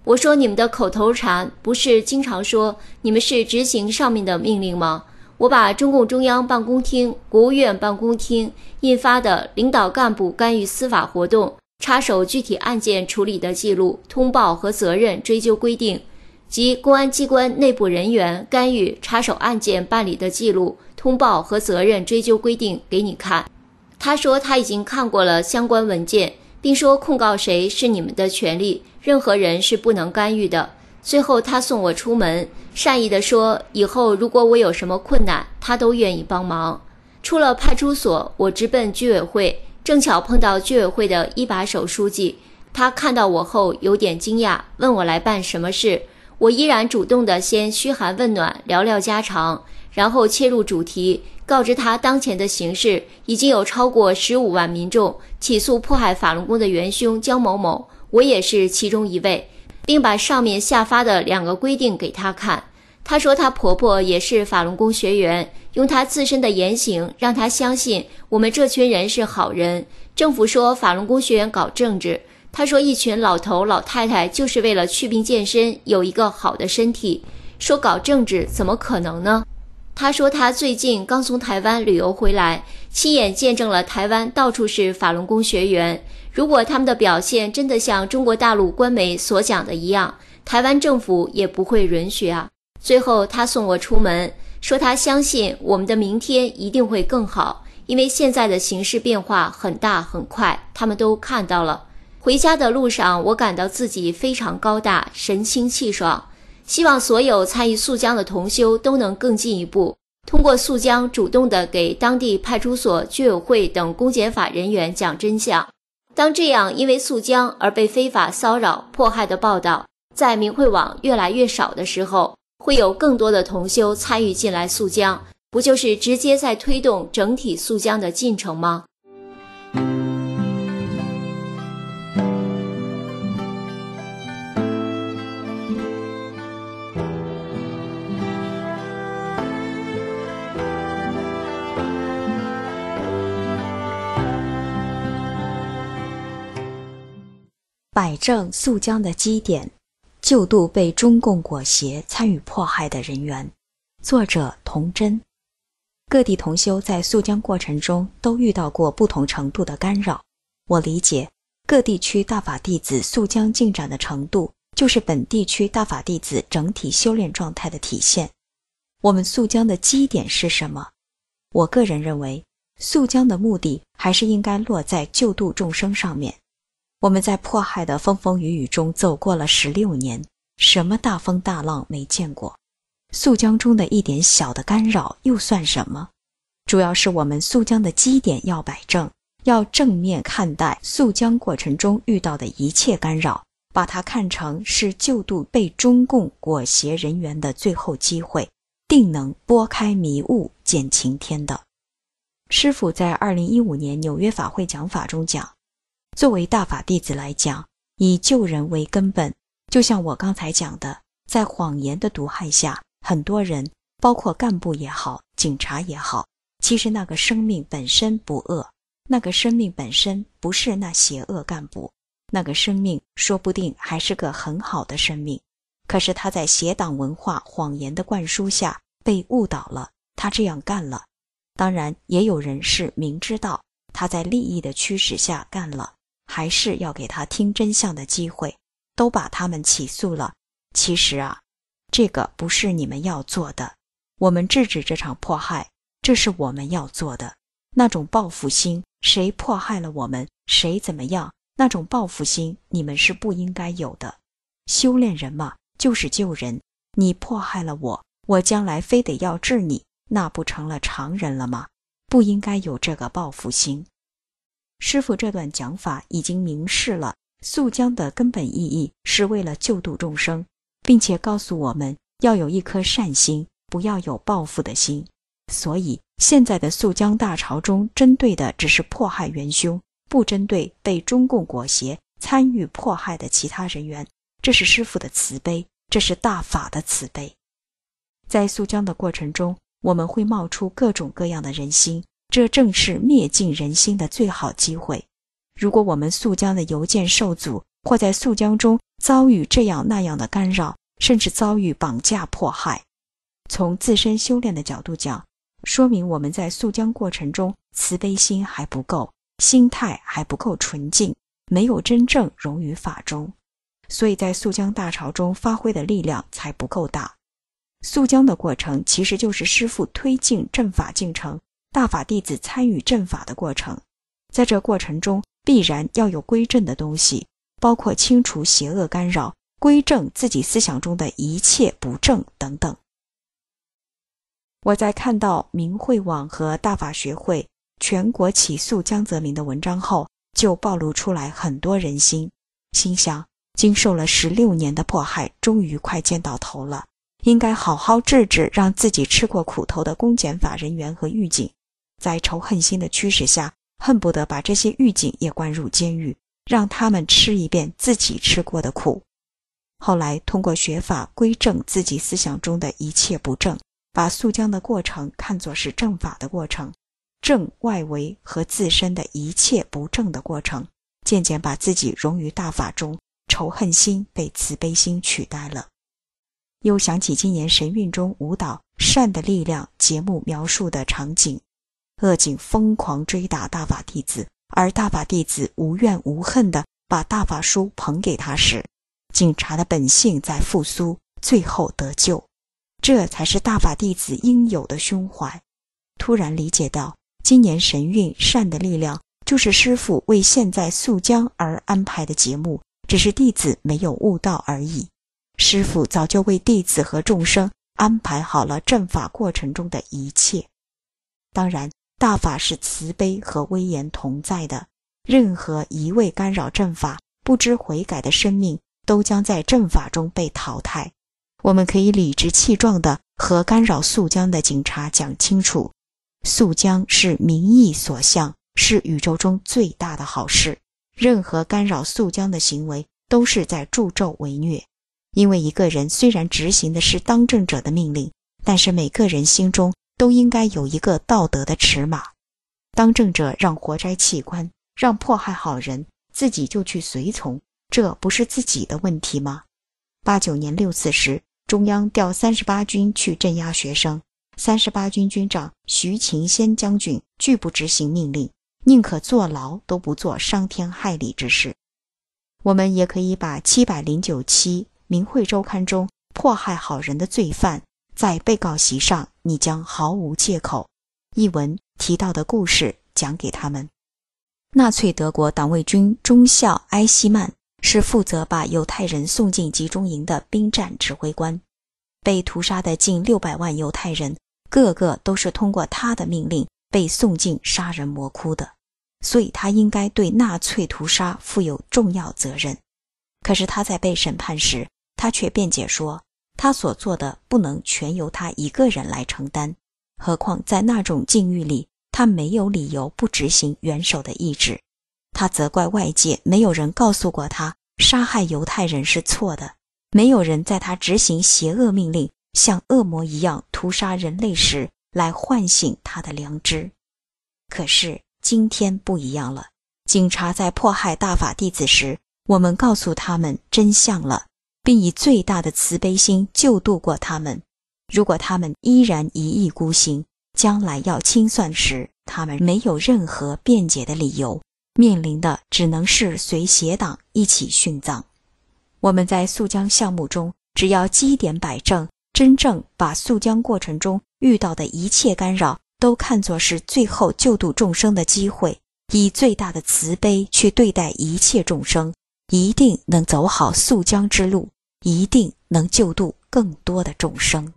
我说你们的口头禅不是经常说你们是执行上面的命令吗？我把中共中央办公厅、国务院办公厅印发的领导干部干预司法活动、插手具体案件处理的记录、通报和责任追究规定及公安机关内部人员干预插手案件办理的记录、通报和责任追究规定给你看。他说他已经看过了相关文件，并说控告谁是你们的权利，任何人是不能干预的。最后他送我出门，善意地说以后如果我有什么困难，他都愿意帮忙。出了派出所，我直奔居委会，正巧碰到居委会的一把手书记，他看到我后有点惊讶，问我来办什么事。我依然主动地先嘘寒问暖，聊聊家常，然后切入主题，告知他当前的形势已经有超过十五万民众起诉迫害法轮功的元凶江某某，我也是其中一位，并把上面下发的两个规定给他看。她说她婆婆也是法轮功学员，用她自身的言行让她相信我们这群人是好人。政府说法轮功学员搞政治，她说一群老头老太太就是为了祛病健身，有一个好的身体，说搞政治怎么可能呢？她说她最近刚从台湾旅游回来，亲眼见证了台湾到处是法轮功学员，如果他们的表现真的像中国大陆官媒所讲的一样，台湾政府也不会允许啊。最后他送我出门，说他相信我们的明天一定会更好，因为现在的形势变化很大很快，他们都看到了。回家的路上，我感到自己非常高大，神清气爽。希望所有参与肃江的同修都能更进一步，通过肃江主动地给当地派出所、居委会等公检法人员讲真相。当这样因为肃江而被非法骚扰、迫害的报道在明慧网越来越少的时候，会有更多的同修参与进来肃江，不就是直接在推动整体肃江的进程吗？ 摆正肃江的基点，救度被中共裹挟参与迫害的人员。作者童真。各地同修在肃江过程中都遇到过不同程度的干扰，我理解各地区大法弟子肃江进展的程度，就是本地区大法弟子整体修炼状态的体现。我们肃江的基点是什么？我个人认为，肃江的目的还是应该落在救度众生上面。我们在迫害的风风雨雨中走过了十六年，什么大风大浪没见过？肃江中的一点小的干扰又算什么？主要是我们肃江的基点要摆正，要正面看待肃江过程中遇到的一切干扰，把它看成是救度被中共裹挟人员的最后机会，定能拨开迷雾见晴天的。师父在二零一五年纽约法会讲法中讲，作为大法弟子来讲，以救人为根本，就像我刚才讲的，在谎言的毒害下，很多人，包括干部也好，警察也好，其实那个生命本身不恶，那个生命本身不是那邪恶干部，那个生命说不定还是个很好的生命，可是他在邪党文化谎言的灌输下被误导了，他这样干了。当然也有人是明知道他在利益的驱使下干了，还是要给他听真相的机会，都把他们起诉了。其实啊，这个不是你们要做的，我们制止这场迫害，这是我们要做的。那种报复心，谁迫害了我们，谁怎么样，那种报复心你们是不应该有的。修炼人嘛，就是救人，你迫害了我，我将来非得要治你，那不成了常人了吗？不应该有这个报复心。师父这段讲法已经明示了肃江的根本意义是为了救度众生，并且告诉我们要有一颗善心，不要有报复的心。所以现在的肃江大潮中针对的只是迫害元凶，不针对被中共裹挟参与迫害的其他人员。这是师父的慈悲，这是大法的慈悲。在肃江的过程中，我们会冒出各种各样的人心，这正是灭尽人心的最好机会。如果我们肃江的邮件受阻，或在肃江中遭遇这样那样的干扰，甚至遭遇绑架迫害。从自身修炼的角度讲，说明我们在溯江过程中慈悲心还不够，心态还不够纯净，没有真正融于法中，所以在溯江大潮中发挥的力量才不够大。溯江的过程其实就是师父推进正法进程，大法弟子参与正法的过程。在这过程中必然要有归正的东西，包括清除邪恶干扰，归正自己思想中的一切不正等等。我在看到明慧网和大法学会全国起诉江泽民的文章后，就暴露出来很多人心，心想经受了十六年的迫害，终于快见到头了，应该好好治治让自己吃过苦头的公检法人员和狱警。在仇恨心的驱使下，恨不得把这些狱警也关入监狱，让他们吃一遍自己吃过的苦。后来通过学法归正自己思想中的一切不正，把溯江的过程看作是正法的过程，正外围和自身的一切不正的过程，渐渐把自己融于大法中，仇恨心被慈悲心取代了。又想起今年神韵中舞蹈善的力量节目描述的场景，恶警疯狂追打大法弟子，而大法弟子无怨无恨地把大法书捧给他时，警察的本性在复苏，最后得救。这才是大法弟子应有的胸怀。突然理解到，今年神韵善的力量就是师父为现在溯江而安排的节目，只是弟子没有悟到而已。师父早就为弟子和众生安排好了正法过程中的一切。当然，大法是慈悲和威严同在的，任何一味干扰正法、不知悔改的生命都将在正法中被淘汰。我们可以理直气壮地和干扰溯江的警察讲清楚，溯江是民意所向，是宇宙中最大的好事。任何干扰溯江的行为都是在助纣为虐。因为一个人虽然执行的是当政者的命令，但是每个人心中都应该有一个道德的尺码。当政者让活摘器官，让迫害好人，自己就去随从，这不是自己的问题吗？八九年六四时，中央调三十八军去镇压学生，三十八军军长徐勤先将军拒不执行命令，宁可坐牢都不做伤天害理之事。我们也可以把七百零九期明慧周刊中迫害好人的罪犯，在被告席上你将毫无借口，一文提到的故事讲给他们。纳粹德国党卫军中校埃希曼是负责把犹太人送进集中营的兵站指挥官，被屠杀的近六百万犹太人，个个都是通过他的命令被送进杀人魔窟的，所以他应该对纳粹屠杀负有重要责任。可是他在被审判时，他却辩解说，他所做的不能全由他一个人来承担，何况在那种境遇里，他没有理由不执行元首的意志。他责怪外界没有人告诉过他杀害犹太人是错的，没有人在他执行邪恶命令像恶魔一样屠杀人类时来唤醒他的良知。可是今天不一样了，警察在迫害大法弟子时，我们告诉他们真相了，并以最大的慈悲心救度过他们。如果他们依然一意孤行，将来要清算时，他们没有任何辩解的理由，面临的只能是随邪党一起殉葬。我们在溯江项目中，只要基点摆正，真正把溯江过程中遇到的一切干扰都看作是最后救度众生的机会，以最大的慈悲去对待一切众生，一定能走好溯江之路，一定能救度更多的众生。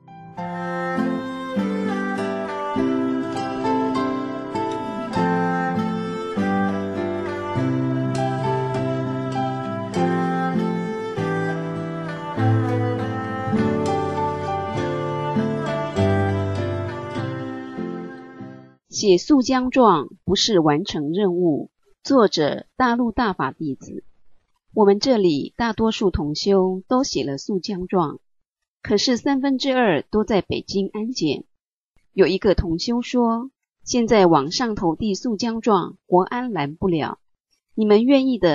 写溯江状不是完成任务，作者大陆大法弟子。我们这里大多数同修都写了溯江状，可是三分之二都在北京安检。有一个同修说，现在往上投递溯江状，国安拦不了，你们愿意的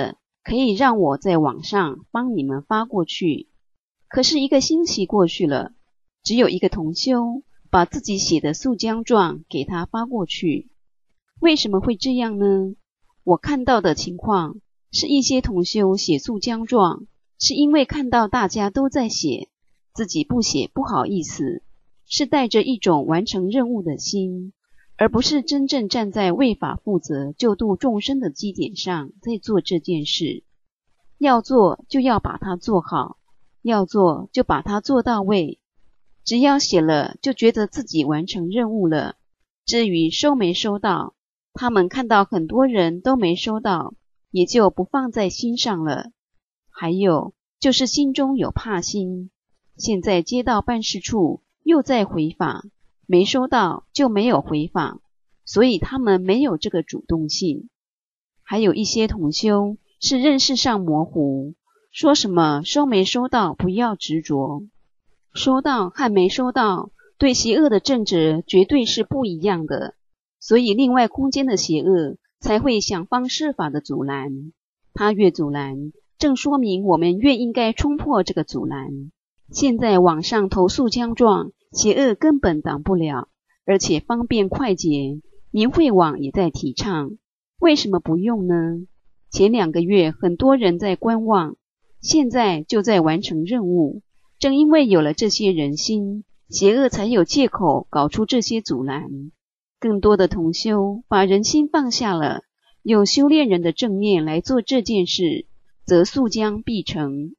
可以让我在网上帮你们发过去。可是一个星期过去了，只有一个同修把自己写的诉将状给他发过去。为什么会这样呢？我看到的情况是一些同修写诉将状，是因为看到大家都在写，自己不写不好意思，是带着一种完成任务的心，而不是真正站在为法负责救度众生的基点上在做这件事。要做就要把它做好，要做就把它做到位，只要写了就觉得自己完成任务了。至于收没收到，他们看到很多人都没收到，也就不放在心上了。还有就是心中有怕心，现在接到办事处又在回访，没收到就没有回访，所以他们没有这个主动性。还有一些同修是认识上模糊，说什么收没收到不要执着，收到和没收到对邪恶的正直绝对是不一样的，所以另外空间的邪恶才会想方设法的阻拦，他越阻拦，正说明我们越应该冲破这个阻拦。现在网上投诉将状，邪恶根本挡不了，而且方便快捷，明慧网也在提倡，为什么不用呢？前两个月很多人在观望，现在就在完成任务，正因为有了这些人心，邪恶才有借口搞出这些阻拦。更多的同修把人心放下了，用修炼人的正念来做这件事，则速将必成。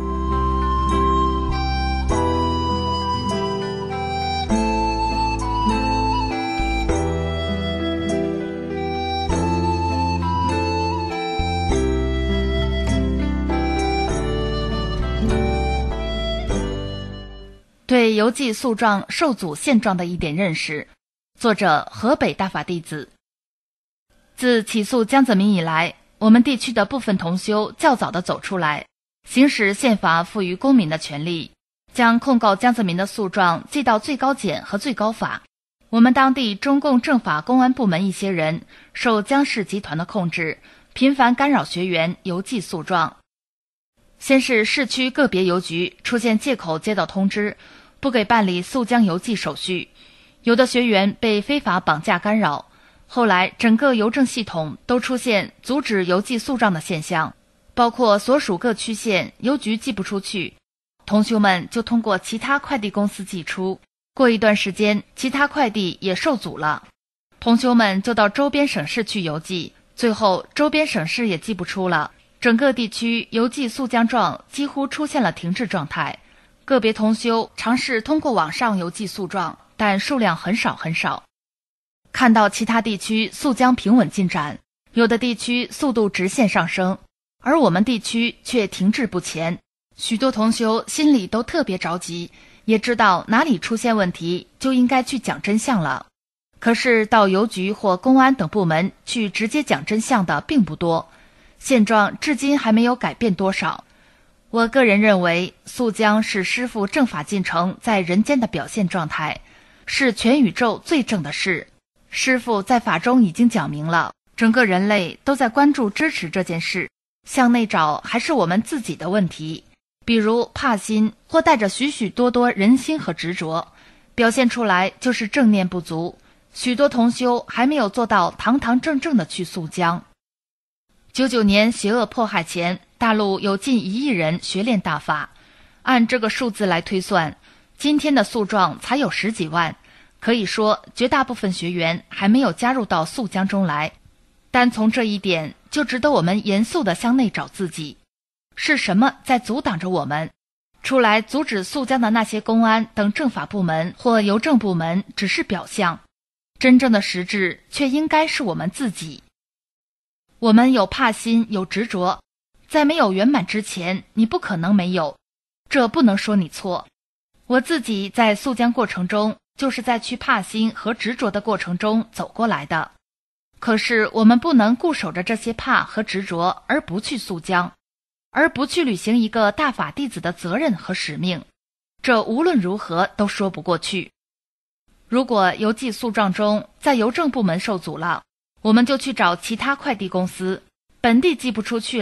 对邮寄诉状受阻现状的一点认识，作者河北大法弟子。自起诉江泽民以来，我们地区的部分同修较早地走出来，行使宪法赋予公民的权利，将控告江泽民的诉状寄到最高检和最高法。我们当地中共政法公安部门一些人受江氏集团的控制，频繁干扰学员邮寄诉状。先是市区个别邮局出现借口接到通知，不给办理速将邮寄手续，有的学员被非法绑架干扰。后来整个邮政系统都出现阻止邮寄诉状的现象，包括所属各区县邮局寄不出去，同修们就通过其他快递公司寄出。过一段时间，其他快递也受阻了，同修们就到周边省市去邮寄，最后周边省市也寄不出了，整个地区邮寄速将状几乎出现了停滞状态。个别同修尝试通过网上邮寄诉状，但数量很少很少。看到其他地区速将平稳进展，有的地区速度直线上升，而我们地区却停滞不前。许多同修心里都特别着急，也知道哪里出现问题就应该去讲真相了。可是到邮局或公安等部门去直接讲真相的并不多，现状至今还没有改变多少。我个人认为，速将是师父正法进程在人间的表现状态，是全宇宙最正的事。师父在法中已经讲明了，整个人类都在关注支持这件事，向内找还是我们自己的问题，比如怕心或带着许许多多人心和执着，表现出来就是正念不足。许多同修还没有做到堂堂正正的去速将。九九年邪恶迫害前，大陆有近一亿人学练大法，按这个数字来推算，今天的诉状才有十几万，可以说绝大部分学员还没有加入到速将中来。单从这一点就值得我们严肃地向内找自己，是什么在阻挡着我们？出来阻止速将的那些公安等政法部门或邮政部门只是表象，真正的实质却应该是我们自己。我们有怕心，有执着，在没有圆满之前，你不可能没有，这不能说你错。我自己在速将过程中，就是在去怕心和执着的过程中走过来的。可是我们不能固守着这些怕和执着而不去速将，而不去履行一个大法弟子的责任和使命，这无论如何都说不过去。如果邮寄诉状中在邮政部门受阻了，我们就去找其他快递公司，本地寄不出去了，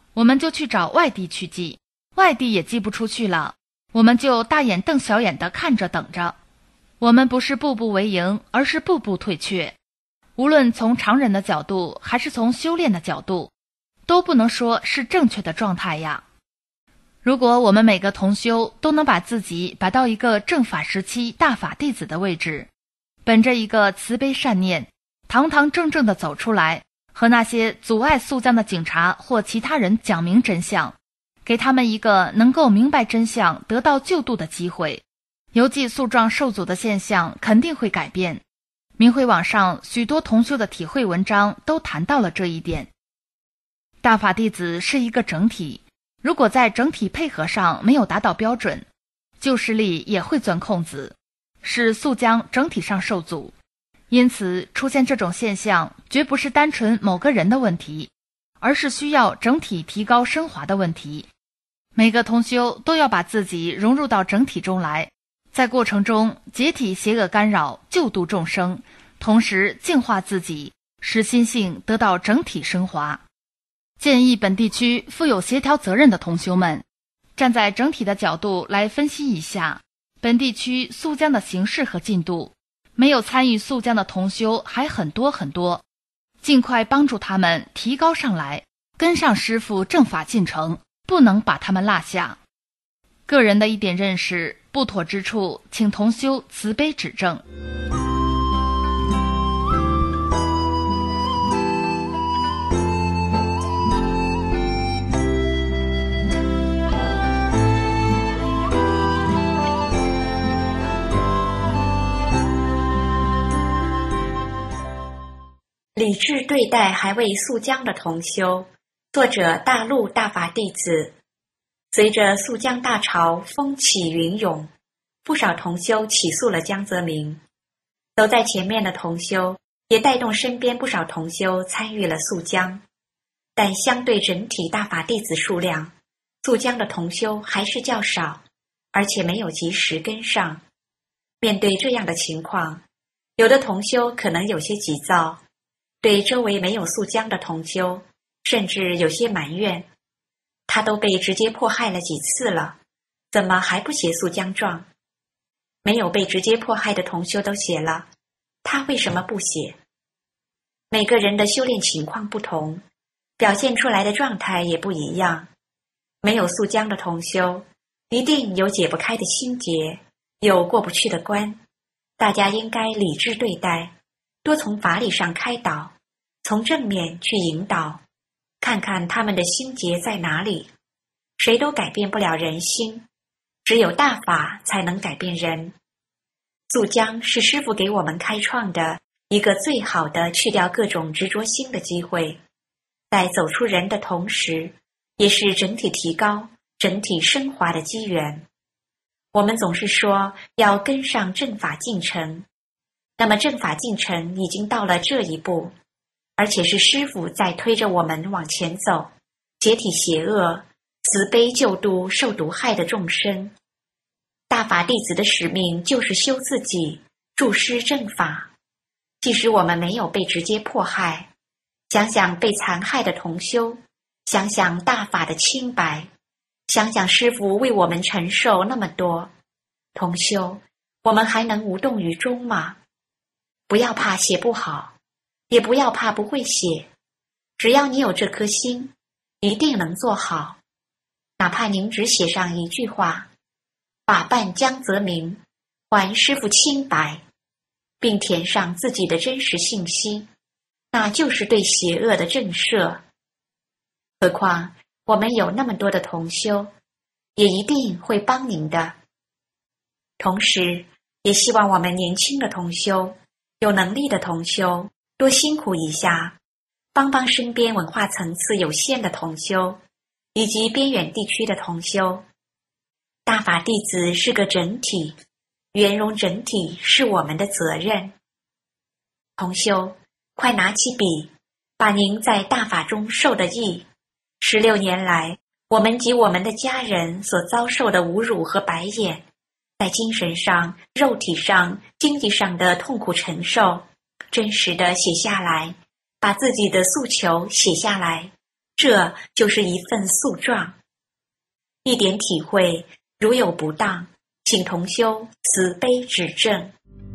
我们就去找外地去寄，外地也寄不出去了，我们就大眼瞪小眼地看着等着。我们不是步步为营，而是步步退却。无论从常人的角度，还是从修炼的角度，都不能说是正确的状态呀。如果我们每个同修都能把自己摆到一个正法时期大法弟子的位置，本着一个慈悲善念，堂堂正正地走出来，和那些阻碍肃江的警察或其他人讲明真相，给他们一个能够明白真相得到救度的机会，邮寄诉状受阻的现象肯定会改变。明慧网上许多同修的体会文章都谈到了这一点。大法弟子是一个整体，如果在整体配合上没有达到标准，救世力也会钻空子，使肃江整体上受阻。因此出现这种现象绝不是单纯某个人的问题，而是需要整体提高升华的问题。每个同修都要把自己融入到整体中来，在过程中解体邪恶干扰，救度众生，同时净化自己，使心性得到整体升华。建议本地区负有协调责任的同修们，站在整体的角度来分析一下本地区肃江的形势和进度。没有参与肃江的同修还很多很多，尽快帮助他们提高上来，跟上师父正法进程，不能把他们落下。个人的一点认识不妥之处，请同修慈悲指正。 理智对待还未肃江的同修，作者大陆大法弟子。随着肃江大潮风起云涌，不少同修起诉了江泽民。走在前面的同修也带动身边不少同修参与了肃江，但相对整体大法弟子数量，肃江的同修还是较少，而且没有及时跟上。面对这样的情况，有的同修可能有些急躁，对周围没有肃江的同修，甚至有些埋怨，他都被直接迫害了几次了，怎么还不写肃江状？没有被直接迫害的同修都写了，他为什么不写？每个人的修炼情况不同，表现出来的状态也不一样。没有肃江的同修，一定有解不开的心结，有过不去的关，大家应该理智对待，多从法理上开导，从正面去引导，看看他们的心结在哪里。谁都改变不了人心，只有大法才能改变人。肃江是师父给我们开创的一个最好的去掉各种执着心的机会，在走出人的同时，也是整体提高、整体升华的机缘。我们总是说要跟上正法进程，那么正法进程已经到了这一步，而且是师父在推着我们往前走，解体邪恶，慈悲救度受毒害的众生。大法弟子的使命就是修自己，助施正法。即使我们没有被直接迫害，想想被残害的同修，想想大法的清白，想想师父为我们承受那么多，同修，我们还能无动于衷吗？不要怕写不好，也不要怕不会写，只要你有这颗心，一定能做好。哪怕您只写上一句话，法办江泽民，还师父清白，并填上自己的真实信息，那就是对邪恶的震慑。何况我们有那么多的同修，也一定会帮您的。同时也希望我们年轻的同修，有能力的同修，多辛苦一下，帮帮身边文化层次有限的同修，以及边远地区的同修。大法弟子是个整体，圆融整体是我们的责任。同修，快拿起笔，把您在大法中受的益，十六年来我们及我们的家人所遭受的侮辱和白眼，在精神上、肉体上、经济上的痛苦承受，真实的写下来，把自己的诉求写下来， 这就是一份诉状。一点体会，如有不当，请同修慈悲指正。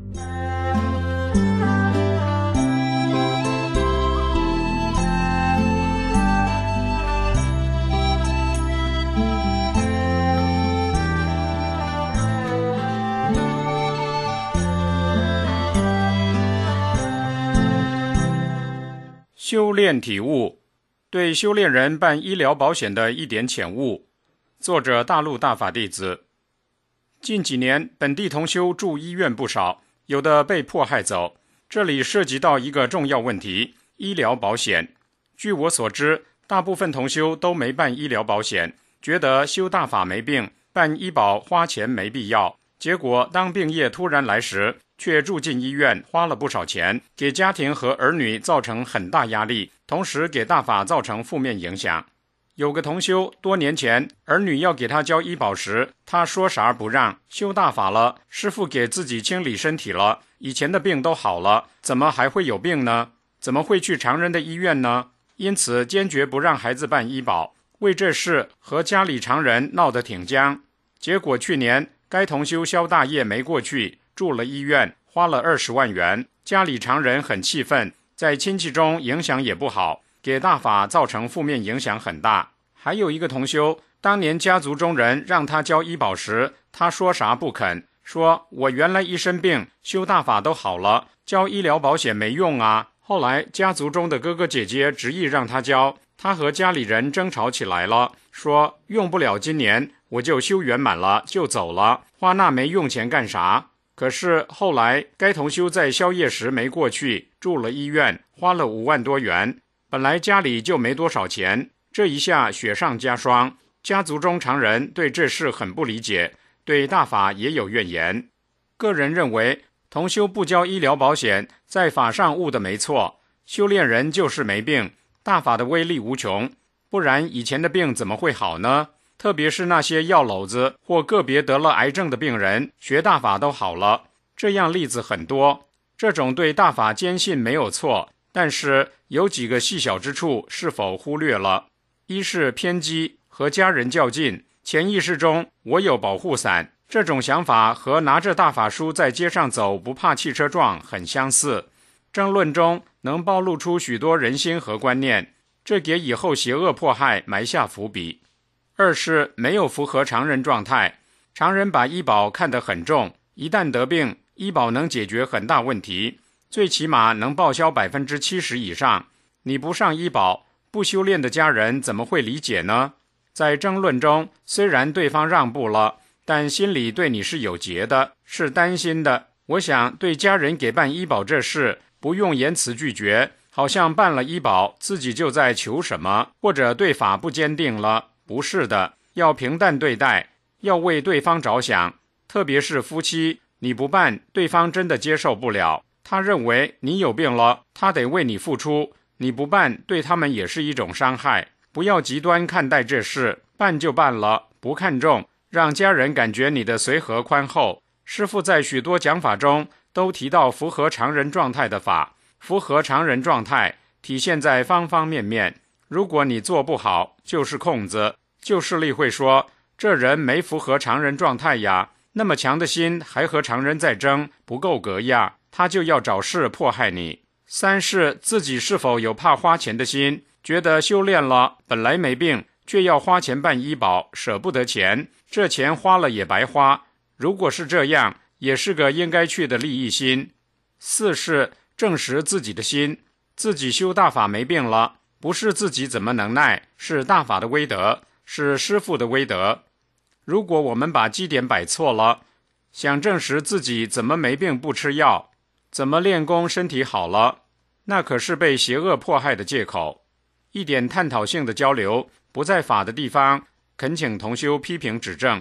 修炼体悟，对修炼人办医疗保险的一点浅悟。作者大陆大法弟子。近几年本地同修住医院不少，有的被迫害走，这里涉及到一个重要问题，医疗保险。据我所知，大部分同修都没办医疗保险，觉得修大法没病，办医保花钱没必要，结果当病业突然来时，却住进医院，花了不少钱，给家庭和儿女造成很大压力，同时给大法造成负面影响。有个同修多年前儿女要给他交医保时，他说啥不让，修大法了，师父给自己清理身体了，以前的病都好了，怎么还会有病呢？怎么会去常人的医院呢？因此坚决不让孩子办医保，为这事和家里常人闹得挺僵。结果去年该同修消大业没过去，住了医院，花了二十万元，家里常人很气愤，在亲戚中影响也不好，给大法造成负面影响很大。还有一个同修，当年家族中人让他交医保时，他说啥不肯，说我原来一身病，修大法都好了，交医疗保险没用啊。后来家族中的哥哥姐姐执意让他交，他和家里人争吵起来了，说用不了今年，我就修圆满了就走了，花那没用钱干啥？可是后来该同修在宵夜时没过去，住了医院，花了五万多元，本来家里就没多少钱，这一下雪上加霜，家族中常人对这事很不理解，对大法也有怨言。个人认为同修不交医疗保险，在法上悟的没错，修炼人就是没病，大法的威力无穷，不然以前的病怎么会好呢？特别是那些药篓子或个别得了癌症的病人，学大法都好了，这样例子很多。这种对大法坚信没有错，但是有几个细小之处是否忽略了？一是偏激，和家人较劲，潜意识中我有保护伞，这种想法和拿着大法书在街上走不怕汽车撞很相似。争论中能暴露出许多人心和观念，这给以后邪恶迫害埋下伏笔。二是没有符合常人状态，常人把医保看得很重，一旦得病，医保能解决很大问题，最起码能报销 百分之七十 以上。你不上医保，不修炼的家人怎么会理解呢？在争论中，虽然对方让步了，但心里对你是有结的，是担心的。我想对家人给办医保这事，不用言辞拒绝，好像办了医保自己就在求什么，或者对法不坚定了。不是的，要平淡对待，要为对方着想，特别是夫妻，你不办，对方真的接受不了，他认为你有病了，他得为你付出，你不办，对他们也是一种伤害。不要极端看待这事，办就办了，不看重，让家人感觉你的随和宽厚。师父在许多讲法中都提到符合常人状态的法，符合常人状态体现在方方面面。如果你做不好，就是空子，旧势力会说这人没符合常人状态呀，那么强的心还和常人在争，不够格呀，他就要找事迫害你。三是自己是否有怕花钱的心，觉得修炼了本来没病，却要花钱办医保，舍不得钱，这钱花了也白花。如果是这样，也是个应该去的利益心。四是证实自己的心，自己修大法没病了，不是自己怎么能耐，是大法的威德，是师父的威德。如果我们把基点摆错了，想证实自己怎么没病不吃药，怎么练功身体好了，那可是被邪恶迫害的借口。一点探讨性的交流，不在法的地方，恳请同修批评指正。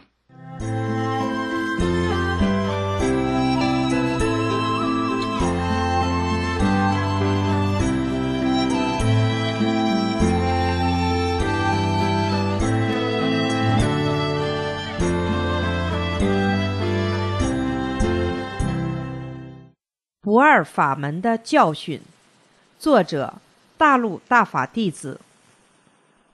不二法门的教训，作者大陆大法弟子。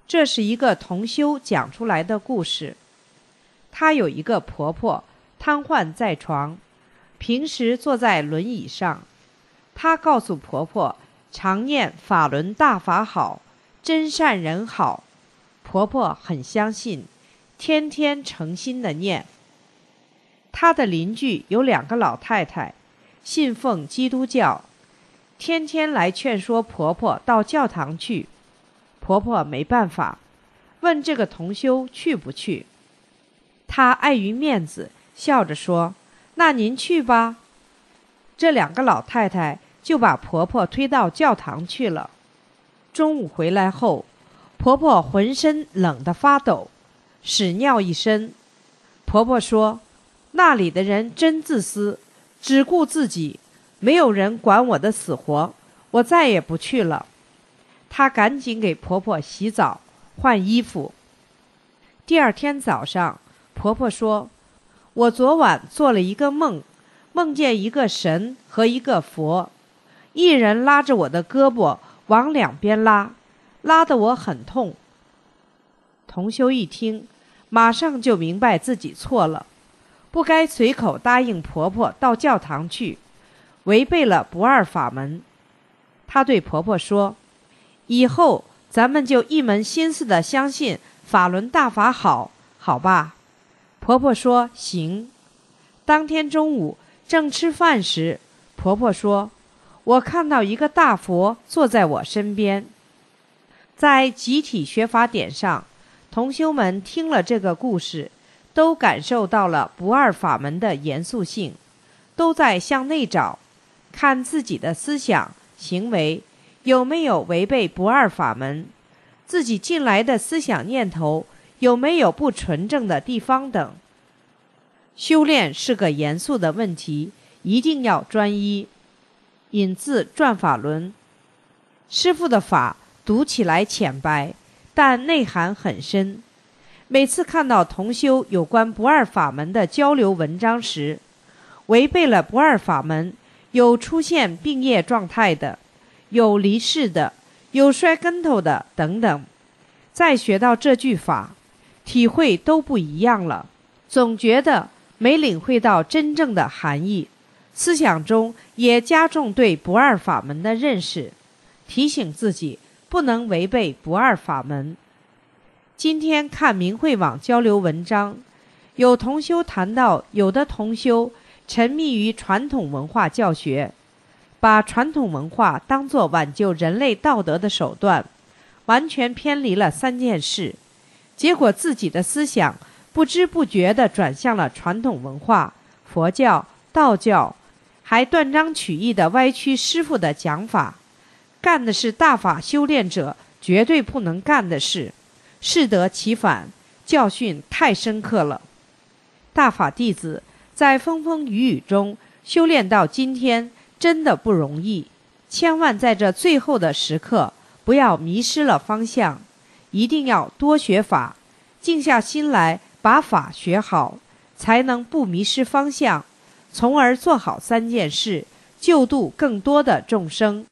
这是一个同修讲出来的故事。她有一个婆婆瘫痪在床，平时坐在轮椅上。她告诉婆婆常念法轮大法好，真善人好。婆婆很相信，天天诚心的念。她的邻居有两个老太太，信奉基督教，天天来劝说婆婆到教堂去。婆婆没办法，问这个同修去不去。她碍于面子，笑着说：“那您去吧。”这两个老太太就把婆婆推到教堂去了。中午回来后，婆婆浑身冷得发抖，屎尿一身。婆婆说：“那里的人真自私，只顾自己，没有人管我的死活，我再也不去了。”她赶紧给婆婆洗澡换衣服。第二天早上，婆婆说：“我昨晚做了一个梦，梦见一个神和一个佛，一人拉着我的胳膊往两边拉，拉得我很痛。”同修一听，马上就明白自己错了，不该随口答应婆婆到教堂去，违背了不二法门。她对婆婆说：“以后咱们就一门心思的相信法轮大法好，好吧？”婆婆说：“行。”当天中午正吃饭时，婆婆说：“我看到一个大佛坐在我身边。”在集体学法典上，同修们听了这个故事，都感受到了不二法门的严肃性，都在向内找，看自己的思想行为有没有违背不二法门，自己进来的思想念头有没有不纯正的地方等。修炼是个严肃的问题，一定要专一。引自《转法轮》，师父的法读起来浅白，但内涵很深。每次看到同修有关不二法门的交流文章时，违背了不二法门，有出现病业状态的，有离世的，有摔跟头的等等，再学到这句法，体会都不一样了，总觉得没领会到真正的含义，思想中也加重对不二法门的认识，提醒自己不能违背不二法门。今天看明慧网交流文章，有同修谈到，有的同修沉迷于传统文化教学，把传统文化当作挽救人类道德的手段，完全偏离了三件事，结果自己的思想不知不觉地转向了传统文化、佛教、道教，还断章取义地歪曲师父的讲法，干的是大法修炼者绝对不能干的事，适得其反，教训太深刻了。大法弟子在风风雨雨中修炼到今天真的不容易，千万在这最后的时刻不要迷失了方向，一定要多学法，静下心来把法学好，才能不迷失方向，从而做好三件事，救度更多的众生。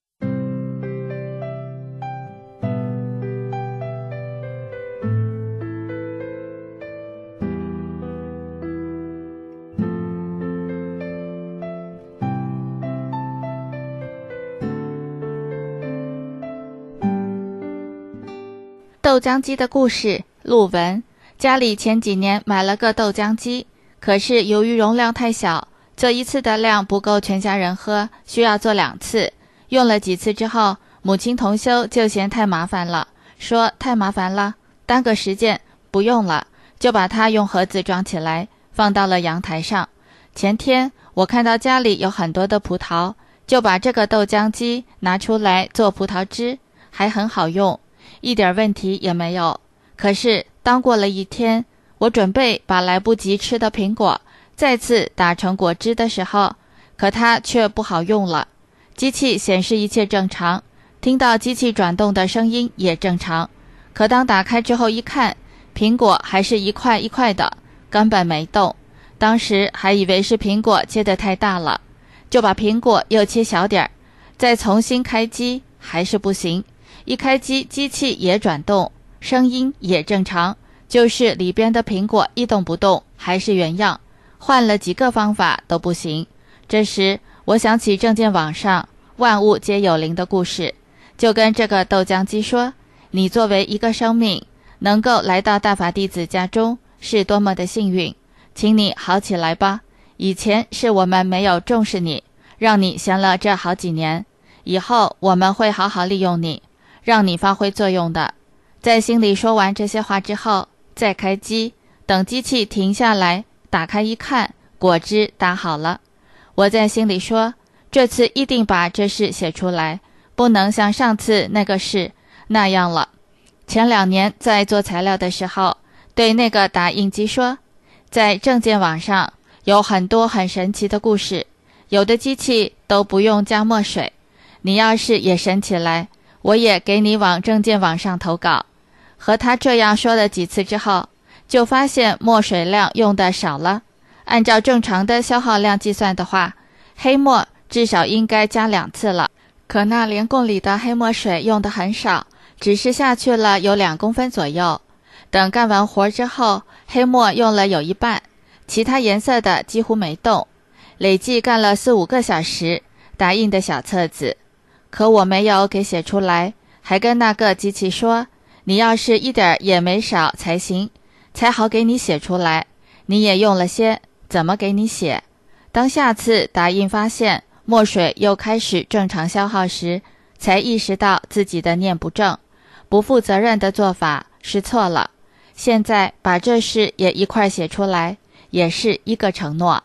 豆浆机的故事，陆文。家里前几年买了个豆浆机，可是由于容量太小，做一次的量不够全家人喝，需要做两次。用了几次之后，母亲同修就嫌太麻烦了，说太麻烦了，耽搁时间，不用了，就把它用盒子装起来，放到了阳台上。前天我看到家里有很多的葡萄，就把这个豆浆机拿出来做葡萄汁，还很好用，一点问题也没有。可是当过了一天，我准备把来不及吃的苹果再次打成果汁的时候，可它却不好用了。机器显示一切正常，听到机器转动的声音也正常，可当打开之后一看，苹果还是一块一块的，根本没动。当时还以为是苹果切得太大了，就把苹果又切小点儿，再重新开机，还是不行。一开机，机器也转动， 声音也正常，就是里边的苹果一动不动，还是原样，换了几个方法都不行。这时我想起证件网上万物皆有灵的故事，就跟这个豆浆机说，你作为一个生命能够来到大法弟子家中是多么的幸运，请你好起来吧，以前是我们没有重视你，让你闲了这好几年，以后我们会好好利用你，让你发挥作用的。在心里说完这些话之后，再开机，等机器停下来，打开一看，果汁打好了。我在心里说，这次一定把这事写出来，不能像上次那个事那样了。前两年在做材料的时候，对那个打印机说，在证件网上有很多很神奇的故事，有的机器都不用加墨水，你要是也神起来，我也给你往证件网上投稿。和他这样说了几次之后，就发现墨水量用的少了，按照正常的消耗量计算的话，黑墨至少应该加两次了。可那连供里的黑墨水用的很少，只是下去了有两公分左右。等干完活之后，黑墨用了有一半，其他颜色的几乎没动。累计干了四五个小时，打印的小册子。可我没有给写出来，还跟那个机器说，你要是一点也没少才行，才好给你写出来。你也用了些，怎么给你写？当下次打印发现墨水又开始正常消耗时，才意识到自己的念不正，不负责任的做法是错了。现在把这事也一块写出来，也是一个承诺。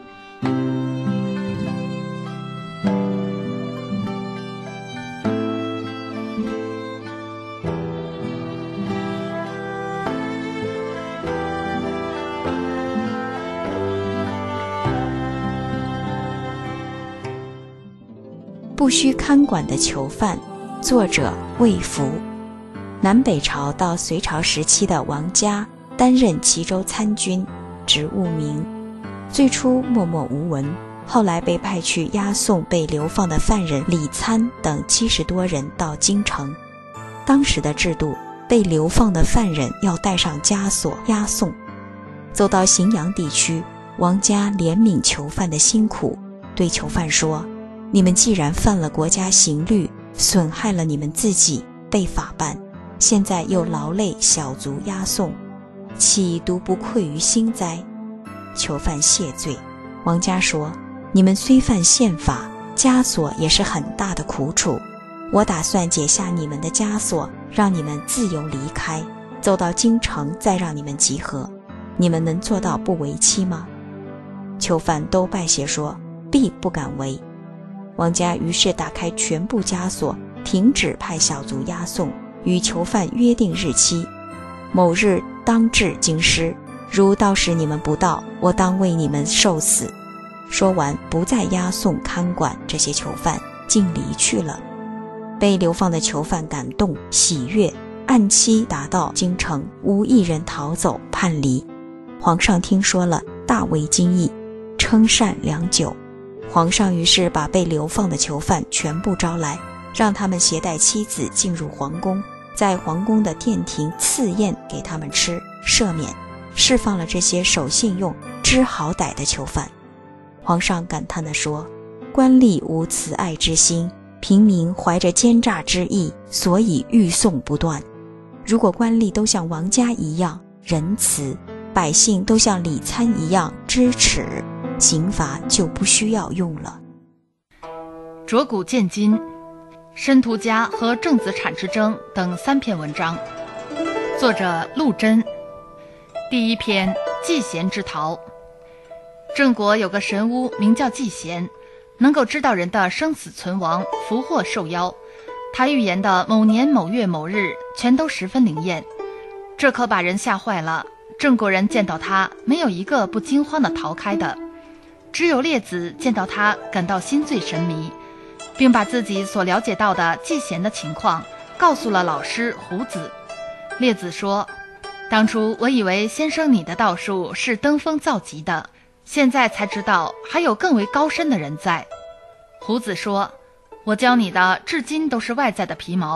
不需看管的囚犯，作者魏福。南北朝到隋朝时期的王嘉担任齐州参军，职务名，最初默默无闻，后来被派去押送被流放的犯人李参等七十多人到京城。当时的制度，被流放的犯人要带上枷锁押送。走到荥阳地区，王嘉怜悯囚犯的辛苦，对囚犯说，你们既然犯了国家刑律，损害了你们自己，被法办，现在又劳累小卒押送，岂独不愧于心哉？囚犯谢罪。王嘉说，你们虽犯宪法，枷锁也是很大的苦楚，我打算解下你们的枷锁，让你们自由离开，走到京城再让你们集合，你们能做到不为期吗？囚犯都拜谢说，必不敢为。王嘉于是打开全部枷锁，停止派小卒押送，与囚犯约定日期，某日当至京师，如到时你们不到，我当为你们受死。说完，不再押送看管这些囚犯，竟离去了。被流放的囚犯感动喜悦，按期达到京城，无一人逃走叛离。皇上听说了，大为惊异，称善良久。皇上于是把被流放的囚犯全部招来，让他们携带妻子进入皇宫，在皇宫的殿庭赐宴给他们吃，赦免，释放了这些守信用、知好歹的囚犯。皇上感叹地说，官吏无慈爱之心，平民怀着奸诈之意，所以欲送不断。如果官吏都像王嘉一样仁慈，百姓都像李参一样知耻，刑罚就不需要用了。 着古见今，申屠家和郑子产之争等三篇文章，作者陆贞。第一篇，季贤之逃。郑国有个神巫名叫季贤，能够知道人的生死存亡、福祸寿夭，他预言的某年某月某日全都十分灵验，这可把人吓坏了。郑国人见到他，没有一个不惊慌地逃开的，只有列子见到他感到心醉神迷，并把自己所了解到的季贤的情况告诉了老师胡子。列子说，当初我以为先生你的道术是登峰造极的，现在才知道还有更为高深的人在。胡子说，我教你的至今都是外在的皮毛，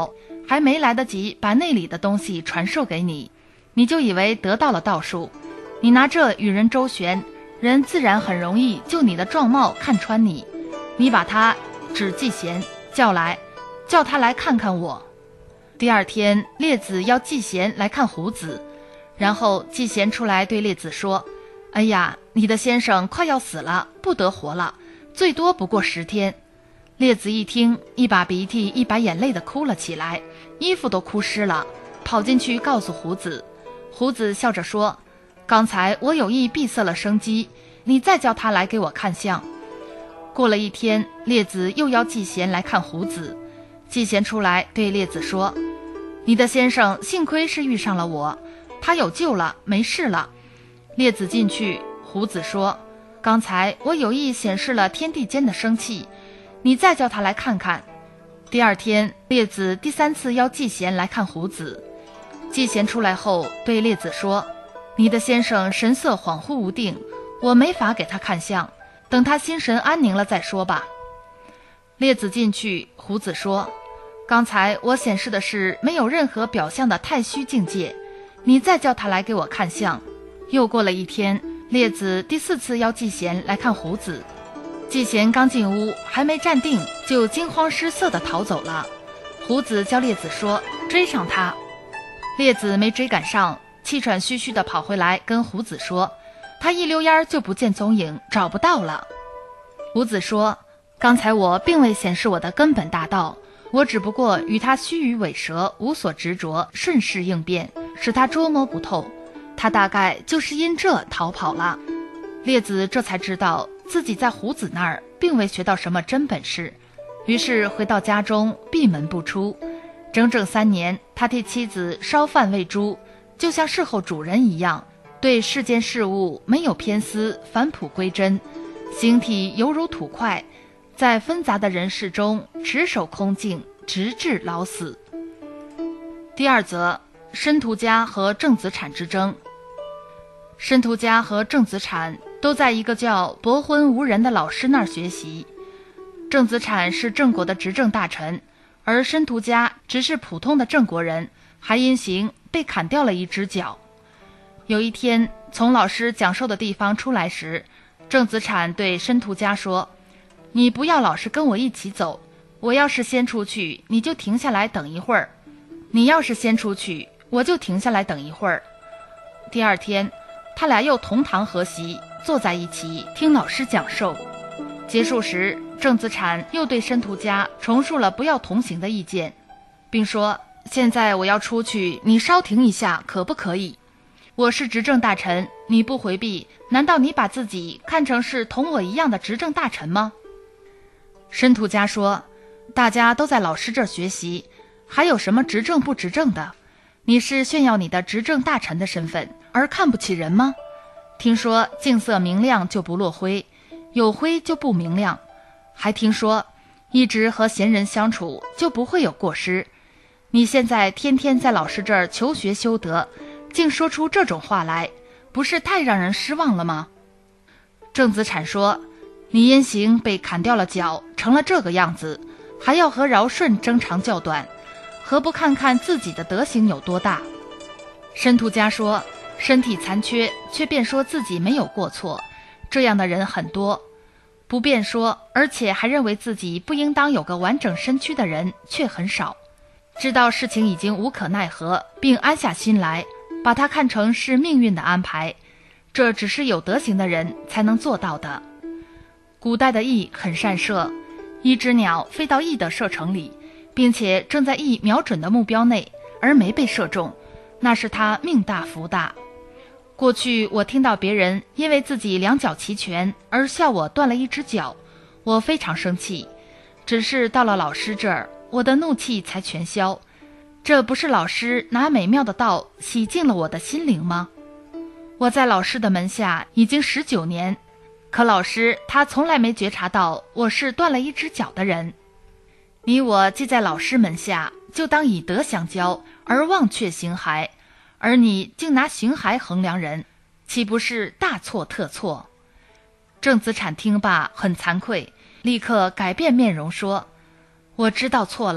还没来得及把那里的东西传授给你，你就以为得到了道术。你拿这与人周旋，人自然很容易就你的状貌看穿你。你把他指季贤叫来，叫他来看看我。第二天，列子要季贤来看胡子，然后季贤出来对列子说：哎呀，你的先生快要死了，不得活了，最多不过十天。列子一听，一把鼻涕一把眼泪的哭了起来，衣服都哭湿了，跑进去告诉胡子。胡子笑着说：刚才我有意闭塞了生机，你再叫他来给我看相。过了一天，列子又邀季贤来看胡子。季贤出来对列子说：你的先生幸亏是遇上了我，他有救了，没事了。列子进去，胡子说：刚才我有意显示了天地间的生气，你再叫他来看看。第二天，列子第三次邀季贤来看胡子。季贤出来后对列子说：你的先生神色恍惚无定，我没法给他看相，等他心神安宁了再说吧。列子进去，胡子说：刚才我显示的是没有任何表象的太虚境界，你再叫他来给我看相。又过了一天，列子第四次邀季贤来看胡子。季贤刚进屋，还没站定，就惊慌失色地逃走了。胡子教列子说：追上他。列子没追赶上，气喘吁吁地跑回来跟胡子说：他一溜烟就不见踪影，找不到了。胡子说：刚才我并未显示我的根本大道，我只不过与他虚与委蛇，无所执着，顺势应变，使他捉摸不透。他大概就是因这逃跑了。列子这才知道自己在胡子那儿并未学到什么真本事，于是回到家中闭门不出。整整三年，他替妻子烧饭喂猪，就像侍候主人一样，对世间事物没有偏私，返璞归真，形体犹如土块，在纷杂的人世中持守空静，直至老死。第二则，申屠嘉和郑子产之争。申屠嘉和郑子产都在一个叫伯昏无人的老师那儿学习。郑子产是郑国的执政大臣，而申屠嘉只是普通的郑国人，还因刑被砍掉了一只脚。有一天，从老师讲授的地方出来时，郑子产对申屠嘉说：你不要老是跟我一起走，我要是先出去，你就停下来等一会儿；你要是先出去，我就停下来等一会儿。第二天，他俩又同堂合席，坐在一起听老师讲授。结束时，郑子产又对申屠嘉重述了不要同行的意见，并说：现在我要出去，你稍停一下，可不可以？我是执政大臣，你不回避，难道你把自己看成是同我一样的执政大臣吗？申屠嘉说：大家都在老师这儿学习，还有什么执政不执政的？你是炫耀你的执政大臣的身份而看不起人吗？听说净色明亮就不落灰，有灰就不明亮，还听说一直和贤人相处就不会有过失。你现在天天在老师这儿求学修德，竟说出这种话来，不是太让人失望了吗？郑子产说：你因行被砍掉了脚，成了这个样子，还要和尧舜争长较短，何不看看自己的德行有多大？申屠嘉说：身体残缺，却便说自己没有过错，这样的人很多；不便说，而且还认为自己不应当有个完整身躯的人却很少。知道事情已经无可奈何，并安下心来，把它看成是命运的安排，这只是有德行的人才能做到的。古代的羿很善射，一只鸟飞到羿的射程里，并且正在羿瞄准的目标内，而没被射中，那是他命大福大。过去我听到别人因为自己两脚齐全而笑我断了一只脚，我非常生气，只是到了老师这儿，我的怒气才全消。这不是老师拿美妙的道洗净了我的心灵吗？我在老师的门下已经十九年，可老师他从来没觉察到我是断了一只脚的人。你我既在老师门下，就当以德相交，而忘却形骸，而你竟拿形骸衡量人，岂不是大错特错？郑子产听罢很惭愧，立刻改变面容说：我知道错了，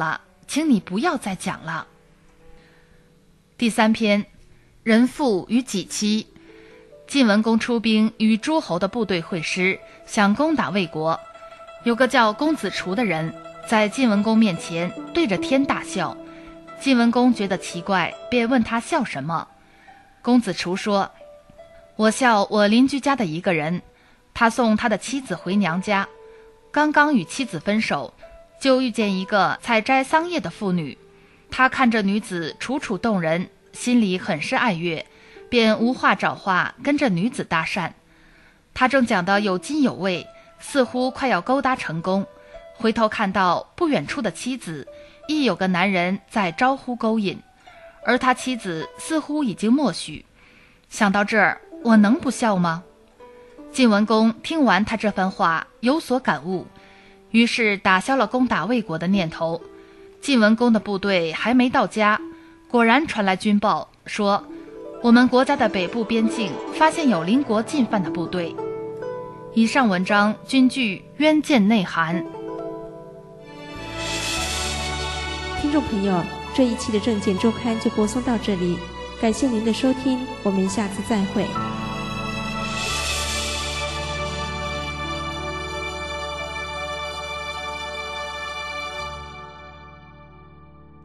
请你不要再讲了。第三篇，人父与己妻。晋文公出兵与诸侯的部队会师，想攻打魏国。有个叫公子厨的人在晋文公面前对着天大笑。晋文公觉得奇怪，便问他笑什么。公子厨说：我笑我邻居家的一个人，他送他的妻子回娘家，刚刚与妻子分手，就遇见一个采摘桑叶的妇女。他看着女子楚楚动人，心里很是爱悦，便无话找话跟着女子搭讪。他正讲得有津有味，似乎快要勾搭成功，回头看到不远处的妻子亦有个男人在招呼勾引，而他妻子似乎已经默许。想到这儿，我能不笑吗？晋文公听完他这番话，有所感悟，于是打消了攻打魏国的念头。晋文公的部队还没到家，果然传来军报，说我们国家的北部边境发现有邻国进犯的部队。以上文章均具渊见内涵。 听众朋友，这一期的政见周刊就播送到这里，感谢您的收听，我们下次再会。